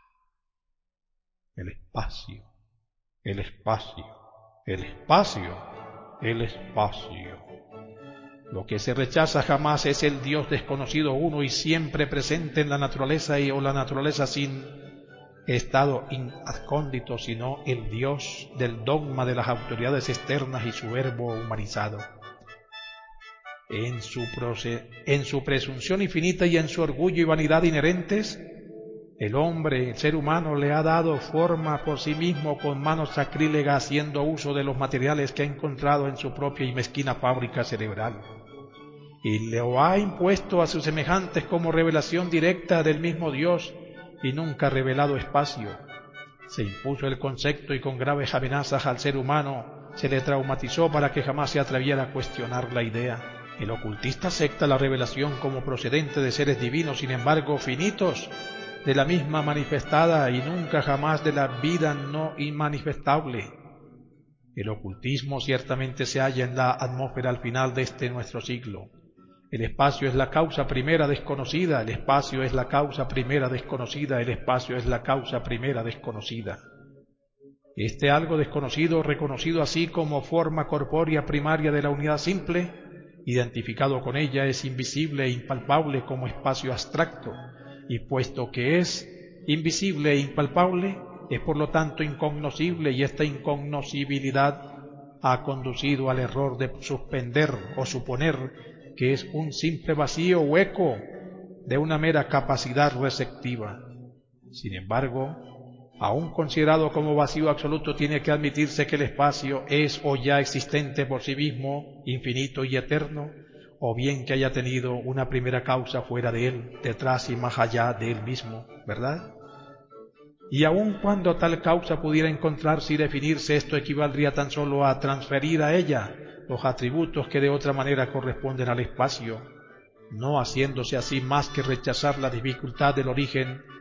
El espacio, el espacio, el espacio, el espacio. Lo que se rechaza jamás es el Dios desconocido uno y siempre presente en la naturaleza o la naturaleza sin estado incógnito, sino el Dios del dogma de las autoridades externas y su verbo humanizado. En su presunción infinita y en su orgullo y vanidad inherentes, el hombre, el ser humano, le ha dado forma por sí mismo con manos sacrílegas haciendo uso de los materiales que ha encontrado en su propia y mezquina fábrica cerebral. Y lo ha impuesto a sus semejantes como revelación directa del mismo Dios y nunca ha revelado espacio. Se impuso el concepto y con graves amenazas al ser humano se le traumatizó para que jamás se atreviera a cuestionar la idea. El ocultista acepta la revelación como procedente de seres divinos, sin embargo finitos, de la misma manifestada y nunca jamás de la vida no inmanifestable. El ocultismo ciertamente se halla en la atmósfera al final de este nuestro siglo. El espacio es la causa primera desconocida, el espacio es la causa primera desconocida, el espacio es la causa primera desconocida. Este algo desconocido, reconocido así como forma corpórea primaria de la unidad simple, identificado con ella, es invisible e impalpable como espacio abstracto, y puesto que es invisible e impalpable, es por lo tanto incognoscible, y esta incognoscibilidad ha conducido al error de suspender o suponer que es un simple vacío o eco de una mera capacidad receptiva. Sin embargo, aún considerado como vacío absoluto, tiene que admitirse que el espacio es o ya existente por sí mismo, infinito y eterno, o bien que haya tenido una primera causa fuera de él, detrás y más allá de él mismo, ¿verdad? Y aun cuando tal causa pudiera encontrarse y definirse, esto equivaldría tan solo a transferir a ella los atributos que de otra manera corresponden al espacio, no haciéndose así más que rechazar la dificultad del origen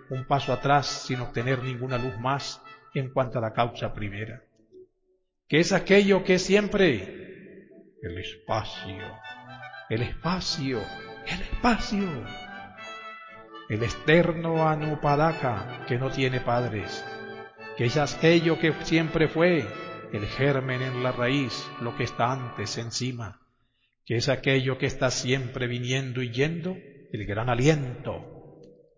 un paso atrás sin obtener ninguna luz más en cuanto a la causa primera. ¿Qué es aquello que es siempre? El espacio, el espacio, el espacio. El externo Anupadaka, que no tiene padres, que es aquello que siempre fue, el germen en la raíz, lo que está antes encima, que es aquello que está siempre viniendo y yendo, el gran aliento.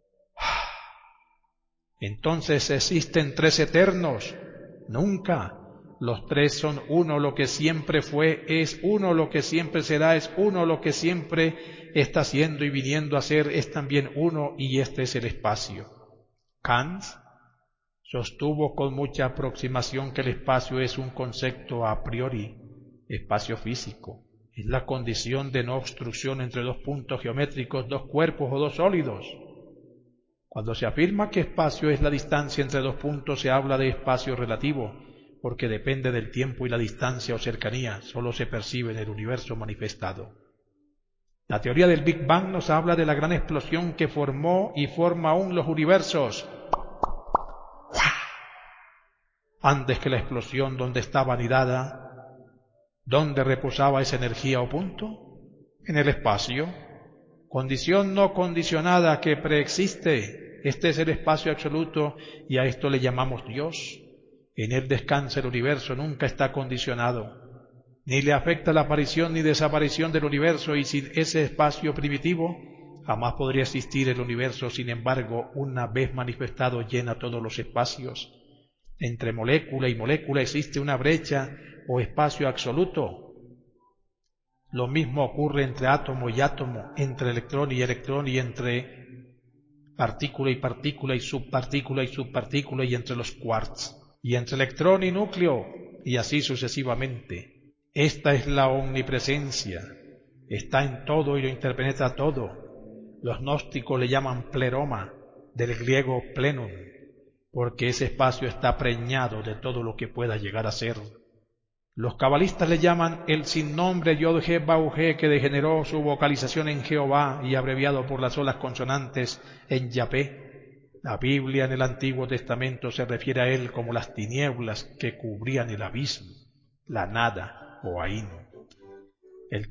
Entonces existen tres eternos, nunca. Los tres son uno, lo que siempre fue es uno, lo que siempre será es uno, lo que siempre está siendo y viniendo a ser es también uno, y este es el espacio. Kant sostuvo con mucha aproximación que el espacio es un concepto a priori, espacio físico. Es la condición de no obstrucción entre dos puntos geométricos, dos cuerpos o dos sólidos. Cuando se afirma que espacio es la distancia entre dos puntos, se habla de espacio relativo, porque depende del tiempo y la distancia o cercanía, solo se percibe en el universo manifestado. La teoría del Big Bang nos habla de la gran explosión que formó y forma aún los universos. Antes que la explosión, ¿dónde estaba anidada? ¿Dónde reposaba esa energía o punto? En el espacio. Condición no condicionada que preexiste. Este es el espacio absoluto y a esto le llamamos Dios. En él descansa el universo, nunca está condicionado. Ni le afecta la aparición ni desaparición del universo, y sin ese espacio primitivo jamás podría existir el universo. Sin embargo, una vez manifestado, llena todos los espacios. Entre molécula y molécula existe una brecha o espacio absoluto. Lo mismo ocurre entre átomo y átomo, entre electrón y entre partícula y partícula y subpartícula y entre los quarks, y entre electrón y núcleo, y así sucesivamente. Esta es la omnipresencia, está en todo y lo interpenetra todo. Los gnósticos le llaman pleroma, del griego plenum, porque ese espacio está preñado de todo lo que pueda llegar a ser. Los cabalistas le llaman el sin nombre Yod-He-Bau-He, que degeneró su vocalización en Jehová y abreviado por las solas consonantes en Yahvé. La Biblia en el Antiguo Testamento se refiere a él como las tinieblas que cubrían el abismo, la nada o Aín. El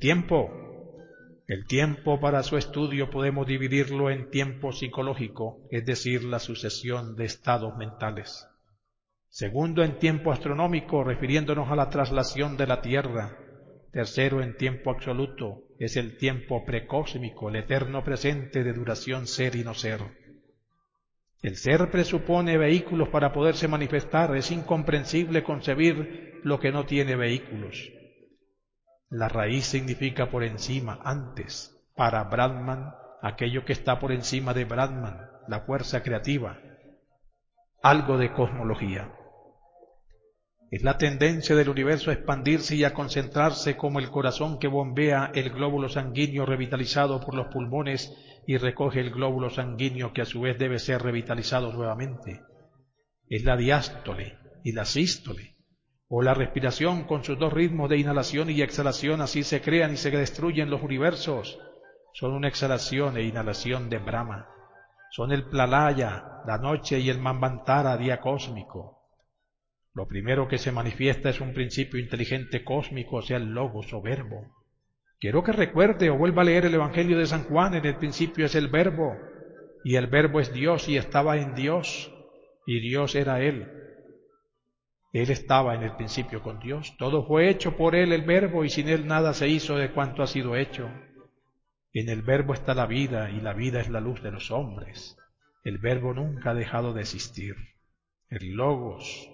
tiempo para su estudio podemos dividirlo en tiempo psicológico, es decir, la sucesión de estados mentales. Segundo, en tiempo astronómico, refiriéndonos a la traslación de la Tierra. Tercero, en tiempo absoluto, es el tiempo precósmico, el eterno presente de duración ser y no ser. El ser presupone vehículos para poderse manifestar. Es incomprensible concebir lo que no tiene vehículos. La raíz significa por encima, antes. Para Brahman, aquello que está por encima de Brahman, la fuerza creativa. Algo de cosmología. Es la tendencia del universo a expandirse y a concentrarse, como el corazón que bombea el glóbulo sanguíneo revitalizado por los pulmones y recoge el glóbulo sanguíneo que a su vez debe ser revitalizado nuevamente. Es la diástole y la sístole, o la respiración con sus dos ritmos de inhalación y exhalación. Así se crean y se destruyen los universos. Son una exhalación e inhalación de Brahma. Son el Pralaya, la noche, y el Manvantara, día cósmico. Lo primero que se manifiesta es un principio inteligente cósmico, o sea, el logos o verbo. Quiero que recuerde o vuelva a leer el Evangelio de San Juan. En el principio es el verbo, y el verbo es Dios, y estaba en Dios, y Dios era Él. Él estaba en el principio con Dios. Todo fue hecho por Él, el verbo, y sin Él nada se hizo de cuanto ha sido hecho. En el verbo está la vida, y la vida es la luz de los hombres. El verbo nunca ha dejado de existir. El logos,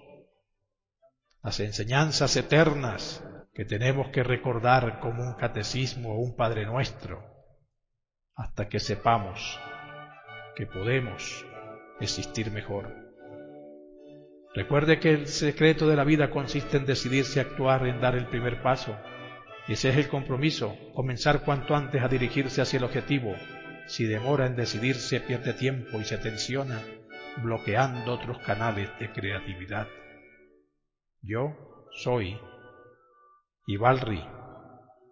las enseñanzas eternas que tenemos que recordar como un catecismo o un Padre Nuestro, hasta que sepamos que podemos existir mejor. Recuerde que el secreto de la vida consiste en decidirse a actuar, en dar el primer paso. Ese es el compromiso, comenzar cuanto antes a dirigirse hacia el objetivo. Si demora en decidirse, pierde tiempo y se tensiona, bloqueando otros canales de creatividad. Yo soy Ivalri.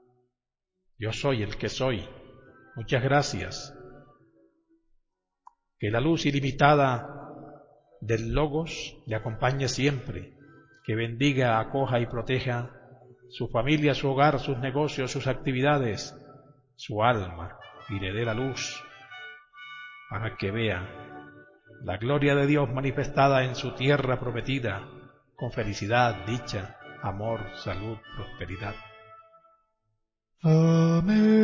Yo soy el que soy. Muchas gracias. Que la luz ilimitada del Logos le acompañe siempre, que bendiga, acoja y proteja su familia, su hogar, sus negocios, sus actividades, su alma, y le dé la luz para que vea la gloria de Dios manifestada en su tierra prometida, con felicidad, dicha, amor, salud, prosperidad. Amén.